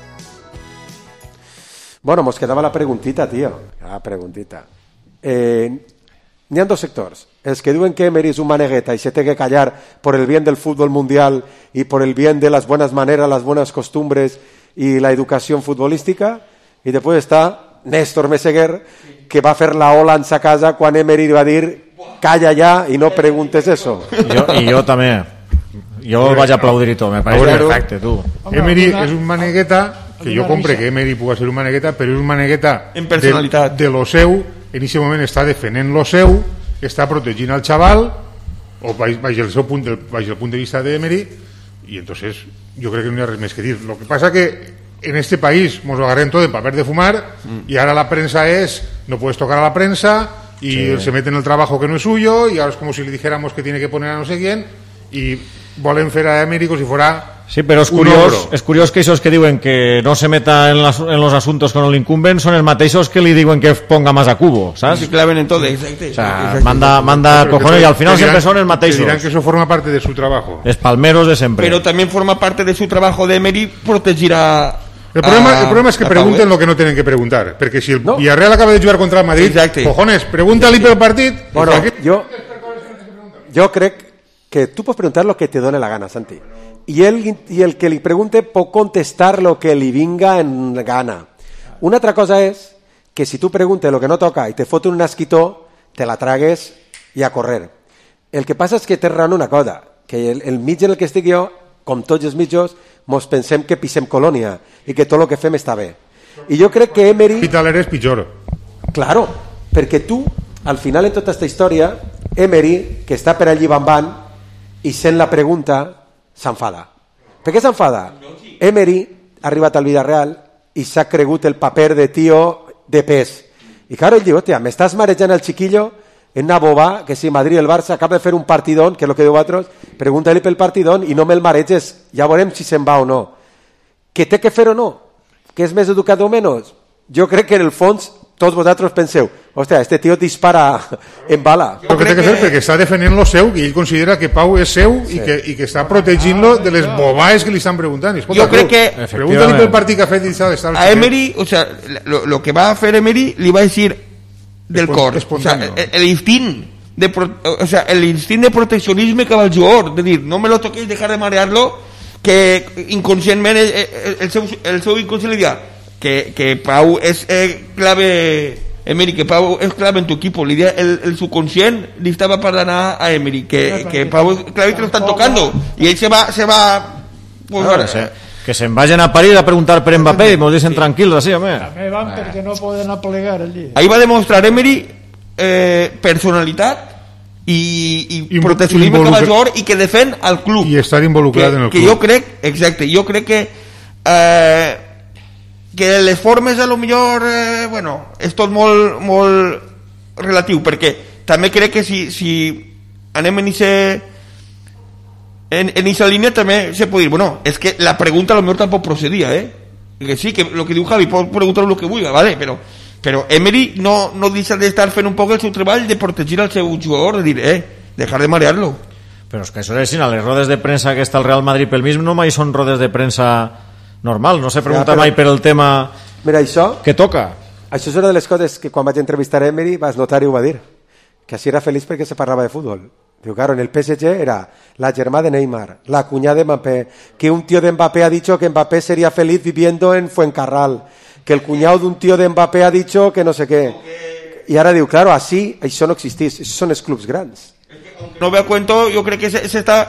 Bueno, nos quedava la preguntita, tio. La preguntita. N'hi ha 2 sectors. Els que diuen que Emery és un manegueta y se té que callar por el bien del fútbol mundial y por el bien de las buenas maneras, las buenas costumbres y la educación futbolística. Y después está Néstor Meseguer, que va a fer la ola en sa casa quan Emery va dir calla ja i no preguntes eso. I jo també. Jo el vaig aplaudir i tot, me pareix perfecte, tu. Emery és un manegueta, que jo compre que Emery pugui ser un manegueta, però és un manegueta en personalitat de lo seu, en aquest moment està defendent lo seu, està protegint al xaval, o baix el punt de vista d'Emery, i entonces jo crec que no hi ha res més que dir. Lo que pasa que en este país nos lo agarren todo en papel de fumar y ahora la prensa es no puedes tocar a la prensa y se mete en el trabajo que no es suyo y ahora es como si le dijéramos que tiene que poner a no sé quién y volen fer a Emery como si fuera sí, però és curiós que esos que diuen que no se meta en los asuntos con el incumben son els mateixos que li diuen que ponga más a cubo, ¿sabes? Se claven en todo, exacte. O sea, manda cojones y al final siempre son els mateixos. Dirán que eso forma parte de su trabajo. Es palmeros de siempre. Pero también forma parte de su trabajo de Emery protegir a... El problema es que pregunten lo que no tienen que preguntar, porque si el Villarreal acaba de jugar contra el Madrid, cojones, pregúntale pel partit. Bueno, yo creo que tú puedes preguntar lo que te done la gana, Santi. Y el que li pregunte pot contestar lo que li vinga en gana. Una altra cosa és que si tu preguntes lo que no toca i te foten un asquitó, te la tragues i a correr. El que passa és que té raó una cosa, que el mig en el que estic jo, com tots els mitjos, mos pensem que pisem colònia i que tot el que fem està bé. I jo crec que Emery... Hospitaler és pitjor. Claro, perquè tu, al final en tota aquesta història, Emery, que està per allí bambant i sent la pregunta, s'enfada. Per què s'enfada? Emery ha arribat al Villarreal i s'ha cregut el paper de tio de pes. I claro, ell diu, hòstia, m'estàs marejant el chiquillo en una boba, que si Madrid el Barça acaba de fer un partidón, que és el que diu vosaltres, pregunta-li pel partidón i no me'l mareges, ja veurem si se'n va o no. Que té que fer o no? Que és més educat o menys? Jo crec que en el fons tots vosaltres penseu, hòstia, este tío dispara en bala. Jo crec que té que fer perquè està defendent lo seu i ell considera que Pau és seu i que està protegint-lo de les bobades que li estan preguntant. Jo crec que... Pregunta-li pel partit que ha fet a Emery, o sea, lo que va a fer Emery li va a decir del cor, o sea, el instint de proteccionisme que va el jugador, de dir, no me lo toquéis, dejar de marearlo, que inconscientment el seu inconscient li dirà que Pau és clave, Emery, que Pau és clave en tu equipo, li dirà el subconscient li estava parlant a Emery que Pau és clave, que lo están tocando y ell se va pues, bueno, que se'n vagin a París a preguntar per Mbappé i mos deixen tranquils així, home. També van perquè no poden aplegar allí. Ahí va demostrar Emery personalitat i proteccionisme com a jugador i que defèn al club i estar involucrat en el club. Que jo crec, exacte, jo crec que les formes a lo millor bueno, és tot molt relatiu, perquè també crec que si anem en esa línea también se puede ir, bueno, es que la pregunta a lo mejor tampoco procedía, que sí, que lo que diu Javi, pot preguntar lo que vulga, vale, pero Emery no deixa d'estar fent un poc el seu treball de protegir al seu jugador, de dir, dejar de marearlo. Però és que això és així, a les rodes de premsa que està el Real Madrid pel mig no mai són rodes de premsa normal, no se pregunta mai per el tema. Mira, això que toca. Això és una de les coses que quan vaig entrevistar a Emery vas notar i ho va dir, que així era feliç perquè se parlava de futbol. Digo, claro, en el PSG era la germà de Neymar, la cuñada de Mbappé, que un tío de Mbappé ha dicho que Mbappé sería feliz viviendo en Fuencarral, que el cuñado de un tío de Mbappé ha dicho que no sé qué. Y ahora digo, claro, así, això no existís, esos son els clubs grans. No ve a cuento, yo creo que se está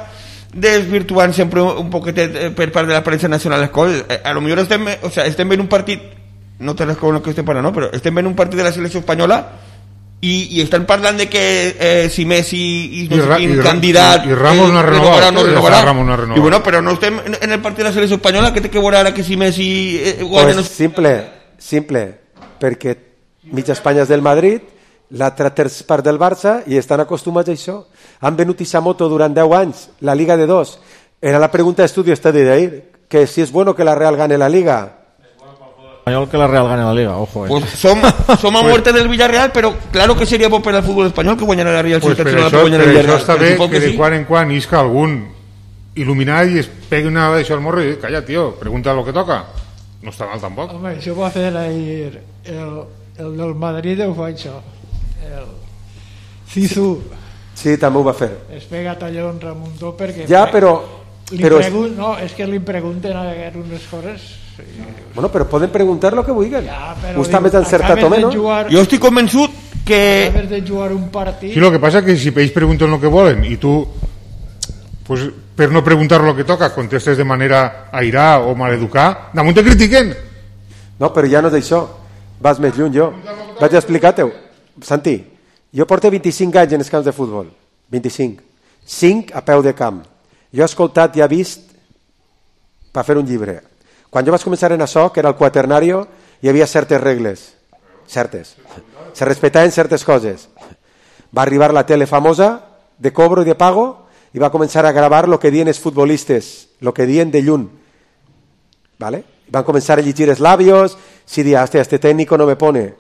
desvirtuant sempre un poquetet per part de la premsa nacional les coses. A lo millor estem veient un partit, no té res com el que estem parlant, no? Però estem veient un partit de la selecció espanyola i estan parlant de que si Messi i candidat i Ramos no ha renovat. I bueno, però no estem en el partit de la selecció espanyola, que té que veure ara que si Messi pues simple, perquè mitja Espanya és del Madrid, l'altra terç part del Barça, i estan acostumats a això. Han venut Isamoto durant 10 anys, la Liga de 2. Era la pregunta de estudio esta de ahí, que si es bueno que la Real gane la Liga. Español que la Real gane la Liga, ojo. Pues som a muerte del Villarreal, però claro que seria bo per al futbol espanyol que guanyara la Real Societat. Pues per això està bé que de quan en quan isca algun il·luminat i es pegui una vegada això al morro i calla, tio, pregunta lo que toca. No està mal tampoc. Home, això va fer ahir el del Madrid ho fa això, el Zizou. Sí, també ho va fer. Es pega tallons a Muntó perquè... Ja, però... No, és que li pregunten unes coses... Bueno, però poden preguntar lo que vulguin. Està més encertat o menys. Jo estic convençut que... Acabes de jugar un partit... Sí, lo que pasa es que si ells pregunten lo que volen i tu, pues, per no preguntar lo que toca, contestes de manera airada o maleducada, damunt te critiquen. No, però ja no és això. Vas més lluny, jo. Vaig a explicar-te-ho. Santi, jo porto 25 anys en els camps de futbol. 25. 5 a peu de camp. Jo he escoltat i he vist per fer un llibre. Quan jo vaig començar en això, que era el quaternario, hi havia certes regles. Certes. Se respectaven certes coses. Va arribar la tele famosa, de cobro i de pago, i va començar a gravar lo que diuen els futbolistes, lo que diuen de lluny. ¿Vale? Van començar a llegir els labios, si dia, este técnico no me pone.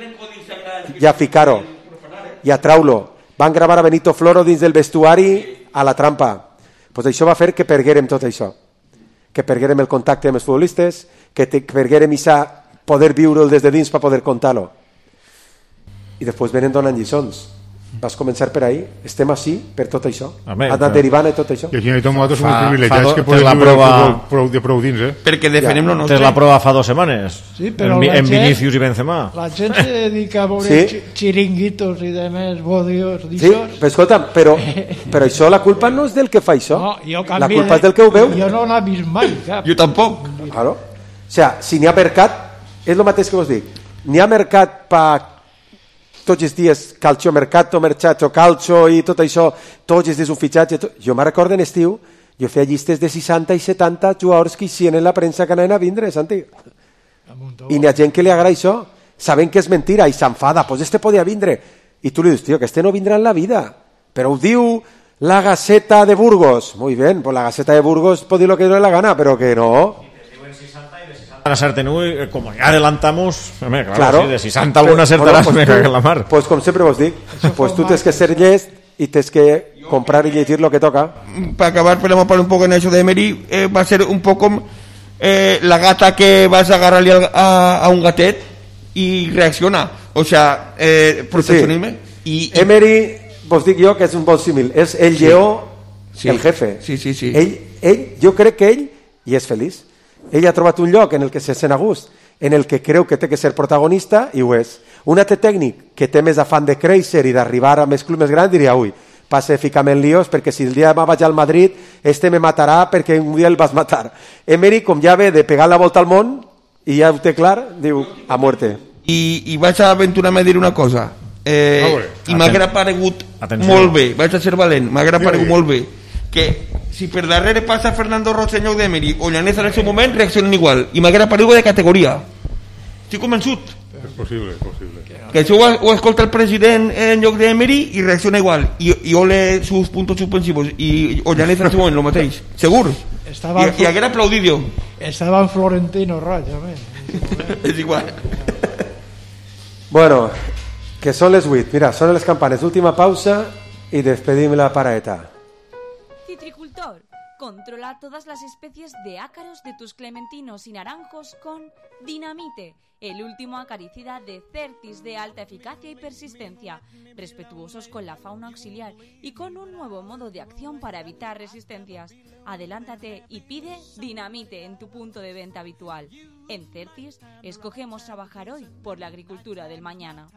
I a ficar-ho. I a trau-lo. Van gravar a Benito Floro dins del vestuari a la trampa. Pues això va fer que perguérem tot això. Que perguérem el contacte amb els futbolistes, que perguérem poder viure'l des de dins per poder contar-lo. I després venen donant lliçons. Vas començar per ahí, estem així per tot això. Han anat derivant i tot això. I aquí nosaltres som privilegiats que podem viure de prou dins, perquè defenem lo nostre. Tens la prova fa 2 setmanes, sí, en Vinícius i Benzema. La gent se dedica a veure xiringuitos i demés, bodios, sí, però escolta, però això la culpa no és del que fa això. No, la culpa és del que ho veu. Jo no l'he vist mai, cap. Jo tampoc. Claro. O sea, si n'hi ha mercat, és el mateix que vos dic. N'hi ha mercat per tots els dies calcio mercato, calcio i tot això, tots els dies un fitxatge. Jo me'n recordo en estiu, jo feia llistes de 60 i 70 jugadors que hicien en la premsa que anaven a vindre, Santi. I n'hi ha gent que li agrada això, saben que és mentira i s'enfada, pues este podia vindre. I tu li dius, tio, que este no vindrà en la vida. Però ho diu la Gaceta de Burgos. Muy bien, pues la Gaceta de Burgos pot dir lo que dé la gana, però que no. Van a ser como ya adelantamos, claro, sí, de 60 alguna acertarás, pues me cago en la mar. Pues com sempre vos dic, pues tu tens que ser llest i tens que comprar i llegir lo que toca. Para acabar, podemos hablar un poco en eso de Emery, va a ser un poco la gata que vas a agarrarle a un gatet y reacciona, o sea, proteccionisme. Sí. I Emery, vos dic jo que és un bon símil, és el lleó, el jefe. Sí. Ell, jo crec que ell hi és feliç. Ell ha trobat un lloc en el que se sent a gust, en el que creu que té que ser protagonista i ho és. Un altre tècnic que té més afán de créixer i d'arribar a més clubs més grans diria, ui, passe de ficar-me en líos perquè si el dia demà vaig al Madrid este me matarà perquè un dia el vas matar. Emery, com ja ve de pegar la volta al món i ja ho té clar, diu, a muerte. I vaig a aventurar-me a dir una cosa, i m'ha paregut molt bé, vaig a ser valent, m'ha paregut molt bé, que si per darrere passa Fernando Rosselló d'Emery o Llanez en el seu moment reaccionen igual i m'haguera paregut de categoria, estic convençut. És possible. Que això ho escolta el president en lloc d'Emery i reacciona igual i ole sus puntos suspensivos i o Llanez en el seu moment, lo mateix, segur. I haguera aplaudit jo. Estava en Florentino Roig, és igual. Bueno, que són les 8, mira, són les campanes, última pausa i despedim la paraeta. Citricultor, controla todas las especies de ácaros de tus clementinos y naranjos con Dinamite, el último acaricida de Certis de alta eficacia y persistencia, respetuosos con la fauna auxiliar y con un nuevo modo de acción para evitar resistencias. Adelántate y pide Dinamite en tu punto de venta habitual. En Certis, escogemos trabajar hoy por la agricultura del mañana.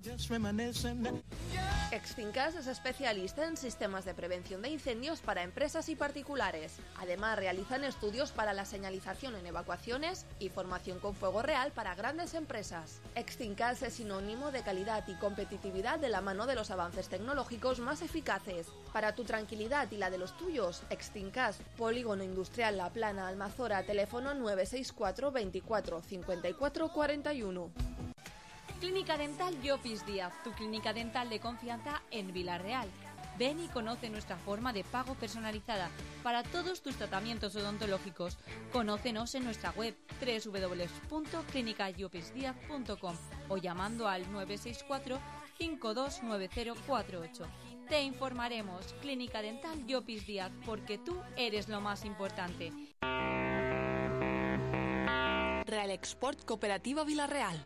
Extincas es especialista en sistemas de prevención de incendios para empresas y particulares. Además, realizan estudios para la señalización en evacuaciones y formación con fuego real para grandes empresas. Extincas es sinónimo de calidad y competitividad de la mano de los avances tecnológicos más eficaces. Para tu tranquilidad y la de los tuyos, Extincas, Polígono Industrial La Plana, Almazora, teléfono 964 24 54 41. Clínica Dental Llopis Díaz, tu clínica dental de confianza en Vila-real. Ven y conoce nuestra forma de pago personalizada para todos tus tratamientos odontológicos. Conócenos en nuestra web www.clinicallopisdiaz.com o llamando al 964 529048. Te informaremos. Clínica Dental Llopis Díaz, porque tú eres lo más importante. Real Export Cooperativa Vila-real.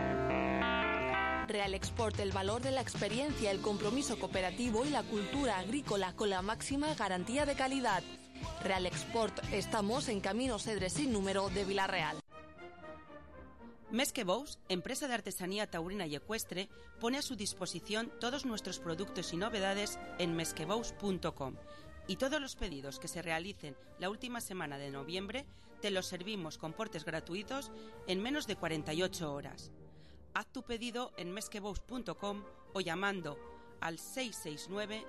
Real Export, el valor de la experiencia, el compromiso cooperativo y la cultura agrícola con la máxima garantía de calidad. Real Export, estamos en Camino Cedres sin número de Vila-real. Més que Bous, empresa de artesanía taurina y ecuestre, pone a su disposición todos nuestros productos y novedades en mesquebous.com. Y todos los pedidos que se realicen la última semana de noviembre te los servimos con portes gratuitos en menos de 48 horas. Haz tu pedido en mesquebous.com o llamando al 669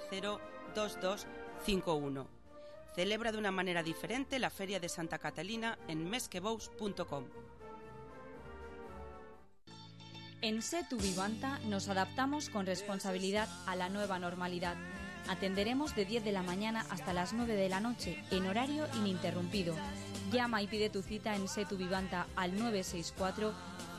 702251. Celebra de una manera diferente la Feria de Santa Catalina en mesquebous.com. En Setu Vivanta nos adaptamos con responsabilidad a la nueva normalidad. Atenderemos de 10 de la mañana hasta las 9 de la noche, en horario ininterrumpido. Llama y pide tu cita en Setu Vivanta al 964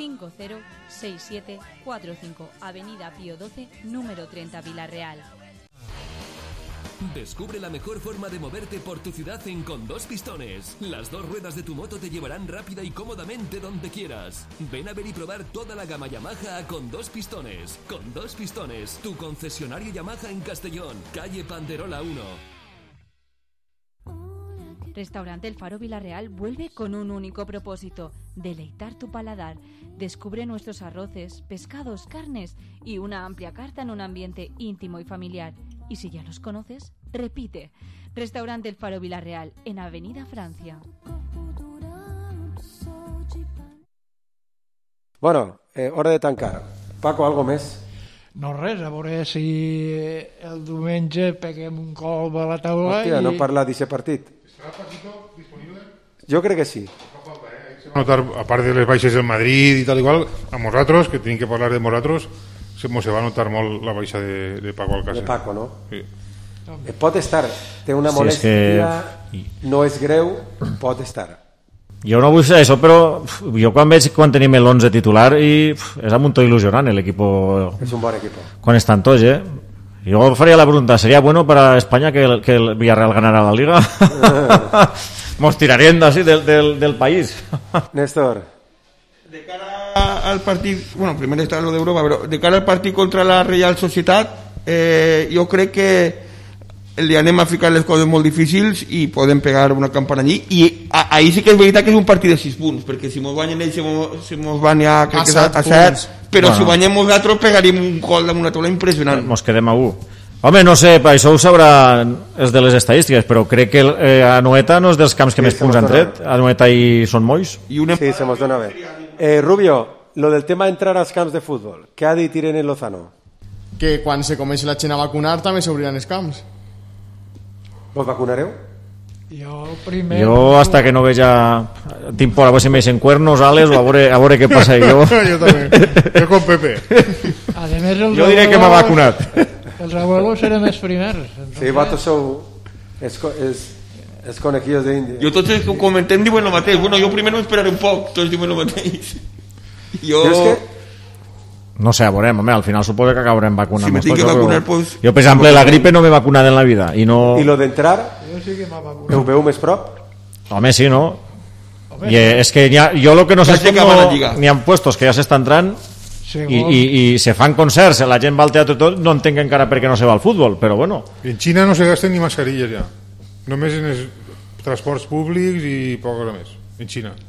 506745, Avenida Pío XII, número 30, Vila-real. Descubre la mejor forma de moverte por tu ciudad en Con Dos Pistones. Las dos ruedas de tu moto te llevarán rápida y cómodamente donde quieras. Ven a ver y probar toda la gama Yamaha a Con Dos Pistones. Con Dos Pistones, tu concesionario Yamaha en Castellón, calle Panderola 1. Restaurante El Faro Vila-real vuelve con un único propósito: deleitar tu paladar. Descubre nuestros arroces, pescados, carnes y una amplia carta en un ambiente íntimo y familiar. Y si ya los conoces, repite. Restaurante El Faro Vila-real, en Avenida Francia. Bueno, hora de tancar. Paco, algo més? No res, a veure si el diumenge peguem un colp a la taula. Hòstia, no parlar d'aquest partit. ¿Estarà Paquito disponible? Jo crec que sí. No falta, Se va a notar, aparte de les baixes del Madrid i tal igual, a nosaltres, que tenim que parlar de nosaltres, se va notar molt la baixa de Paco Alcácer. De Paco, no? Sí. Pot estar, té una molèstia, no és greu, pot estar. Jo no vull ser això, però jo quan tenim l'11 titular i és un muntó il·lusionant l'equip. És un bon equip. Quan estan tots, Yo faría la pregunta, ¿sería bueno para España que el Villarreal ganara la Liga? Nos tirarían así del país. Néstor. De cara al partido, bueno, primero está lo de Europa, pero de cara al partido contra la Real Sociedad, yo creo que li anem a ficar les coses molt difícils i podem pegar una campana allí, i ahí sí que és veritat que és un partit de 6 punts, perquè si mos guanyen ells se mos van a 7, però si guanyem nosaltres pegaríem un gol damunt una taula impressionant. Mos quedem a 1. Home, no sé, això ho sabran els de les estadístiques, però crec que Anoeta no és dels camps que més punts han tret. Anoeta i Son Moix. Sí, se mos dona bé. Rubio, lo del tema d'entrar als camps de futbol, què ha dit Irene Lozano? Que quan se comenci la gent a vacunar també s'obriran els camps. ¿Vos vacunareu? Yo hasta que no veja tinc por a ver si me dicen cuernos, ales o a veure què passa yo. Yo también, yo con Pepe. Yo diré que m'ha vacunat. Els abuelos serem els primers. Sí, vosaltres sou els conejillos de Índia. Jo tots els que ho comentem diuen el mateix. Bueno, jo primer m'esperaré un poc, tots diuen el mateix. Jo és que... No sé, veurem, home, al final suposo que acabarem vacunant. Si me tinc que vacunar, pues... Jo, per exemple, la gripe no m'he vacunat en la vida. I no... I lo d'entrar? Jo sí que m'ha vacunat. Ho veu més prop? Home, sí, no? I és que jo lo que no sé és com n'hi ha puestos que ja s'està entrant i se fan concerts, la gent va al teatre tot, no entenc encara per què no se va al futbol, però bueno. En Xina no se gasten ni mascarilles ja. Només en els transports públics i poc més. En Xina.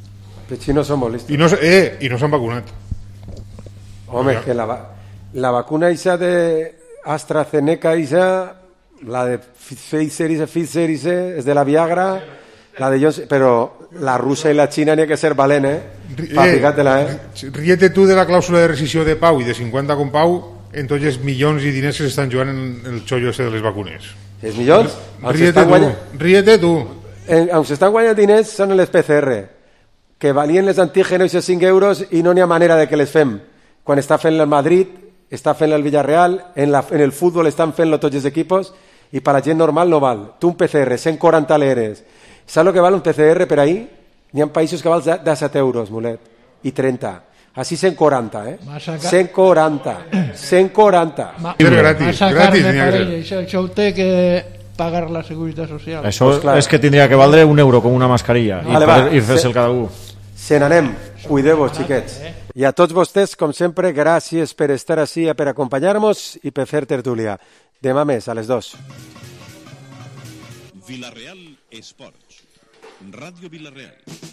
Els xinos són molt listos. I no s'han vacunat. Home, que la vacuna isa de AstraZeneca isa, la de Pfizer és de la Viagra, la de Johnson, però la russa i la xina n'hi ha que ser valent, fíjate-la, Ríete tu de la clàusula de rescisió de Pau i de 50 con Pau en tots els milions i diners que s'estan jugant en el xollo ese de les vacunes. Els milions? Ríete tu. On s'estan guanyant diners són les PCR, que valien les antígenos i 5 euros i no n'hi ha manera de que les fem. Quan està fent el Madrid, està fent el Villarreal, en el futbol estan fent-lo tots els equipos, i per la gent normal no val. Tu un PCR, 140 l'eres. Saps el que val un PCR per ahí? N'hi ha països que val de 7 euros, mulet, i 30. Així 140, 140. Gratis. Això ho té que pagar la Seguretat Social. Això és que tindria que valdre €1 com una mascarilla i fer-se'l cada un. Se n'anem. Cuideu-vos, xiquets. I a tots vostès, com sempre, gràcies per estar així, per acompanyar-nos i per fer tertúlia. Demà més, a les 2. Villarreal Esports. Ràdio Villarreal.